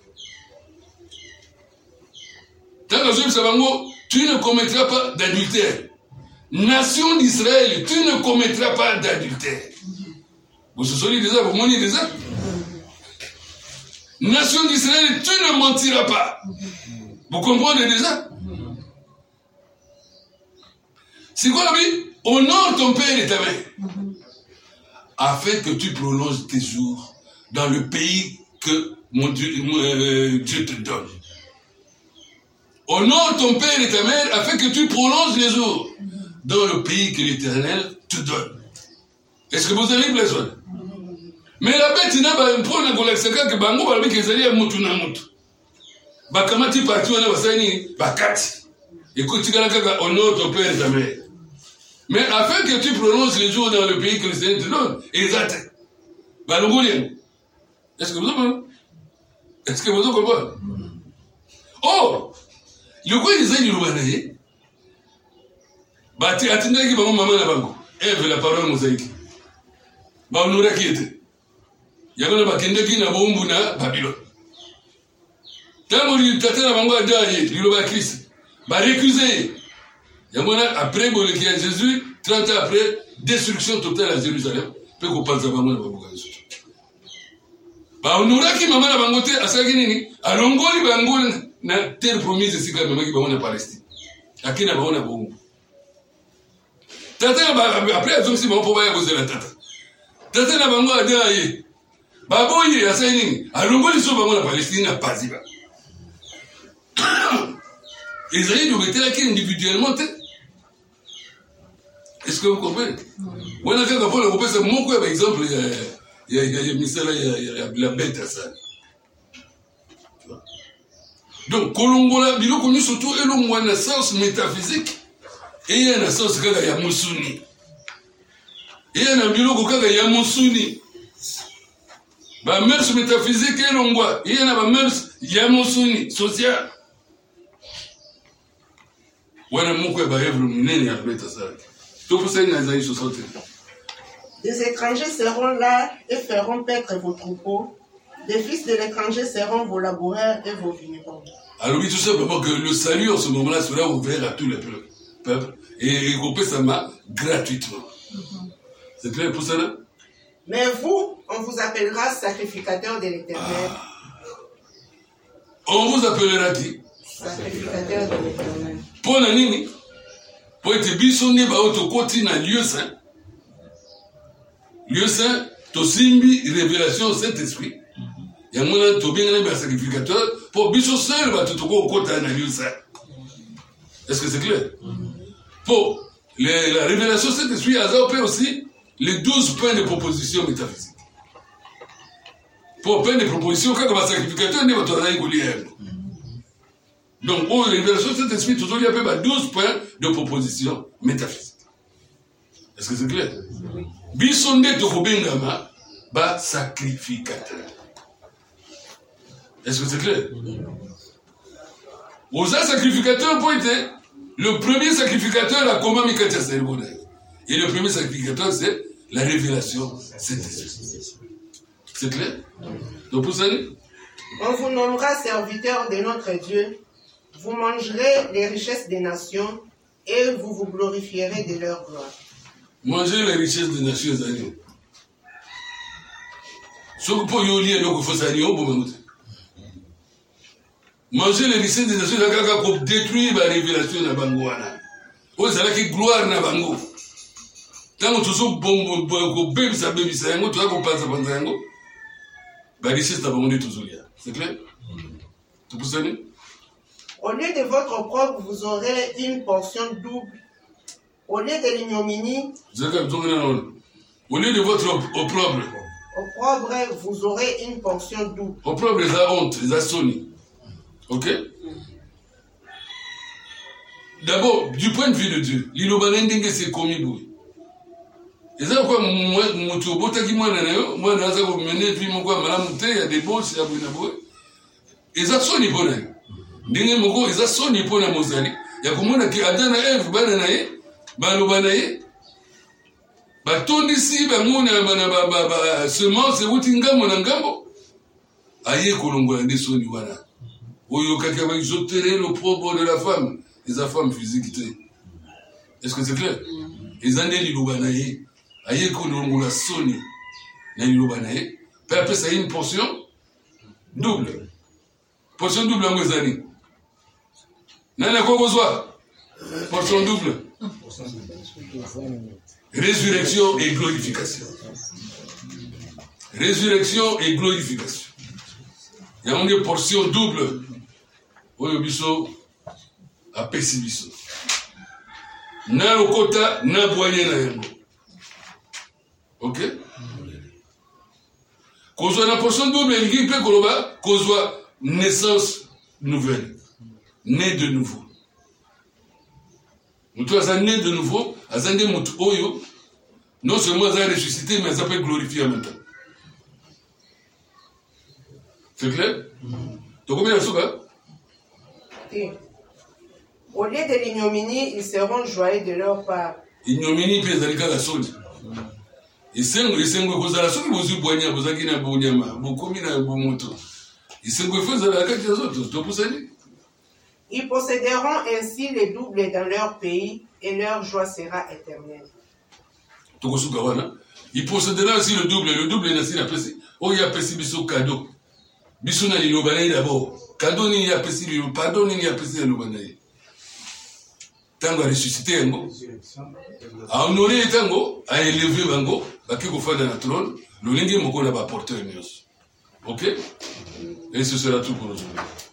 Tango je sabango, tu ne commettras pas d'adultère. Nation d'Israël, tu ne commettras pas d'adultère. Vous vous souvenez déjà, vous moniez déjà. Nation d'Israël, tu ne mentiras pas. Vous comprenez déjà? C'est quoi la vie? Honore ton père et ta mère, afin que tu prolonges tes jours dans le pays que mon Dieu, euh, Dieu te donne. Honore ton père et ta mère, afin que tu prolonges les jours dans le pays que l'Éternel te donne. Est-ce que vous avez besoin? Mais la bête n'a pas un point de l'exécution que Bango va dire qu'il y a un moutou na moutou. Bakamati partout on a basani bakati. Écoute, tu as honore ton père et ta mère. Mais afin que tu prononces les jours dans le pays que l'Éternel te donne, exact. Balongolien. Est-ce que vous avez? Est-ce que vous avez compris? Oh, le quoi ils ont dit le Bati atindaki bango mama na bango. Eve la parole mosaïque. Ba onura kiete. Yagona bakendeki na bombu na Babylone. Tango li tatana bango adaye, li loba Christ. Ba récuser. Yagona après boleki à Jésus, trente ans après, destruction totale à Jérusalem. Pe ko panza bango na bango kanzo. Ba onura ki mama na bango te asaki nini? Alongoli bango na terre promise sika mama ki bango na Palestine. Akina bango na bombu. Tata après ils ont si bon pour voir cause la tata. Tata na bango adaye. Baboye ya saini. Alongoli so bango na Palestine na Paziba. Israël doit mettre là qui individuellement. Est-ce que vous comprenez? Moi là quand on le repère c'est mon quoi par exemple il y a il y a il y a misala il y a la bête à ça. Donc Kolongola bilo connu surtout et le moins sens métaphysique. Et il y a un sens kaka ya musuni. Et il y a un biloko kaka ya musuni. Ba mers métaphysique et l'ongwa. Il y a un mers ya musuni social. Wana mukwe ba evre munene ya beta ça. Tout pour ça na zaï soixante. Des étrangers seront là et feront paître vos troupeaux. Des fils de l'étranger seront vos laboureurs et vos vignerons. Alors oui, tout simplement que le salut en ce moment-là sera ouvert à tous les peuples. Peuple, et couper sa main gratuitement. Mm-hmm. C'est clair pour ça là? Mais vous, on vous appellera sacrificateur de l'Éternel. Ah. On vous appellera qui? Sacrificateur de l'Éternel. Pour la nini? Pour être bisonné ba autokoti na lieu saint. Lieu saint, to simbi révélation Saint-Esprit. Ya mona to bien ba sacrificateur pour biso seul ba to ko kota na lieu saint. Est-ce que c'est clair? Mm-hmm. Pour les, la révélation Saint-Esprit a opéré aussi les douze points de proposition métaphysique. Pour points de proposition, quand on va sacrificateur, on va tourner un donc, pour la révélation Saint-Esprit, toujours il y a douze points de proposition métaphysique. Est-ce que c'est clair? Oui. Bisonde Tokobengama, ba sacrificateur. Est-ce que c'est clair? Oui. Aux sacrificateurs, pour être le premier sacrificateur, la Koma Mikatia cérémonielle. Et le premier sacrificateur, c'est la révélation Saint-Esprit. C'est clair? Donc pour ça, on vous nommera serviteur de notre Dieu. Vous mangerez les richesses des nations et vous vous glorifierez de leur gloire. Manger les richesses des nations, c'est ça. Ce que pour Yoli et le Koufosani, on peut me manger les richesses des nations, c'est pour détruire la révélation de Bangouana. Oh, c'est là qui gloire na Bango. Tant que tu sois bon, bon, bébé, ça bébé, ça yango, tu vas qu'on passe à Banzango. La richesse de Bango est toujours là. C'est clair? Tu peux savoir? Au lieu de votre propre, vous aurez une portion double Au lieu de l'ignominie, au lieu de votre opprobre, opprobre, vous aurez une portion double. Opprobre, les a honte, les a sonné. Ok? D'abord, du point de vue de Dieu, l'Ilobanendenge c'est commis bouille. Et ça, quoi, moi, moi, tu as dit, moi, moi, moi, je mener, puis, moi, madame, il y a des bosses, il y a des bosses. Et ça sonne, il y a ndenge moko eza soni pona mozali ya komona ki Adam na Eve bana naye baloba naye batondisi bango na bana ba ba ba semence wuti ngambo na ngambo aye kolongola nde soni wana oyo kaka ba isotere le propre de la femme les femmes physiques. Est-ce que c'est clair? Les années liloba naye aye kolongola soni na liloba naye pe après ça une portion double. Portion double en mozali. Nana quoi besoin? Portion double. Résurrection et glorification. Résurrection et glorification. Il y a une portion double. Oyo biso a pesi biso. Na lokota na boye na yango. OK? Kozwa na portion double il peut koloba kozwa naissance nouvelle. Né de nouveau. Nous tous né de nouveau, azande mutu oyo, non seulement ça ressuscité, mais ça peut glorifier en même temps. C'est clair? Donc combien de souka? Au lieu de l'ignominie, ils seront joyeux de leur part. Ignominie peut être la soni. Et c'est un c'est un cause la soni vous boignez vous avez na bonyama, vous commis na bomoto. Et c'est un cause la carte des autres, donc vous savez. Ils posséderont ainsi les doubles dans leur pays et leur joie sera éternelle. Ils posséderont ainsi le double, le double est ainsi apprécié. Oh, il y a apprécié biso cadeau. Biso na l'ilobanaï d'abord. Cadeau ni y a apprécié l'ilobanaï, pardon ni y a apprécié l'ilobanaï. Tango a ressuscité un mot. A honoré tango, a élevé bango, a qui fait dans la trône, le lingue moko n'a pas porté un news. Ok? Et ce sera tout pour aujourd'hui.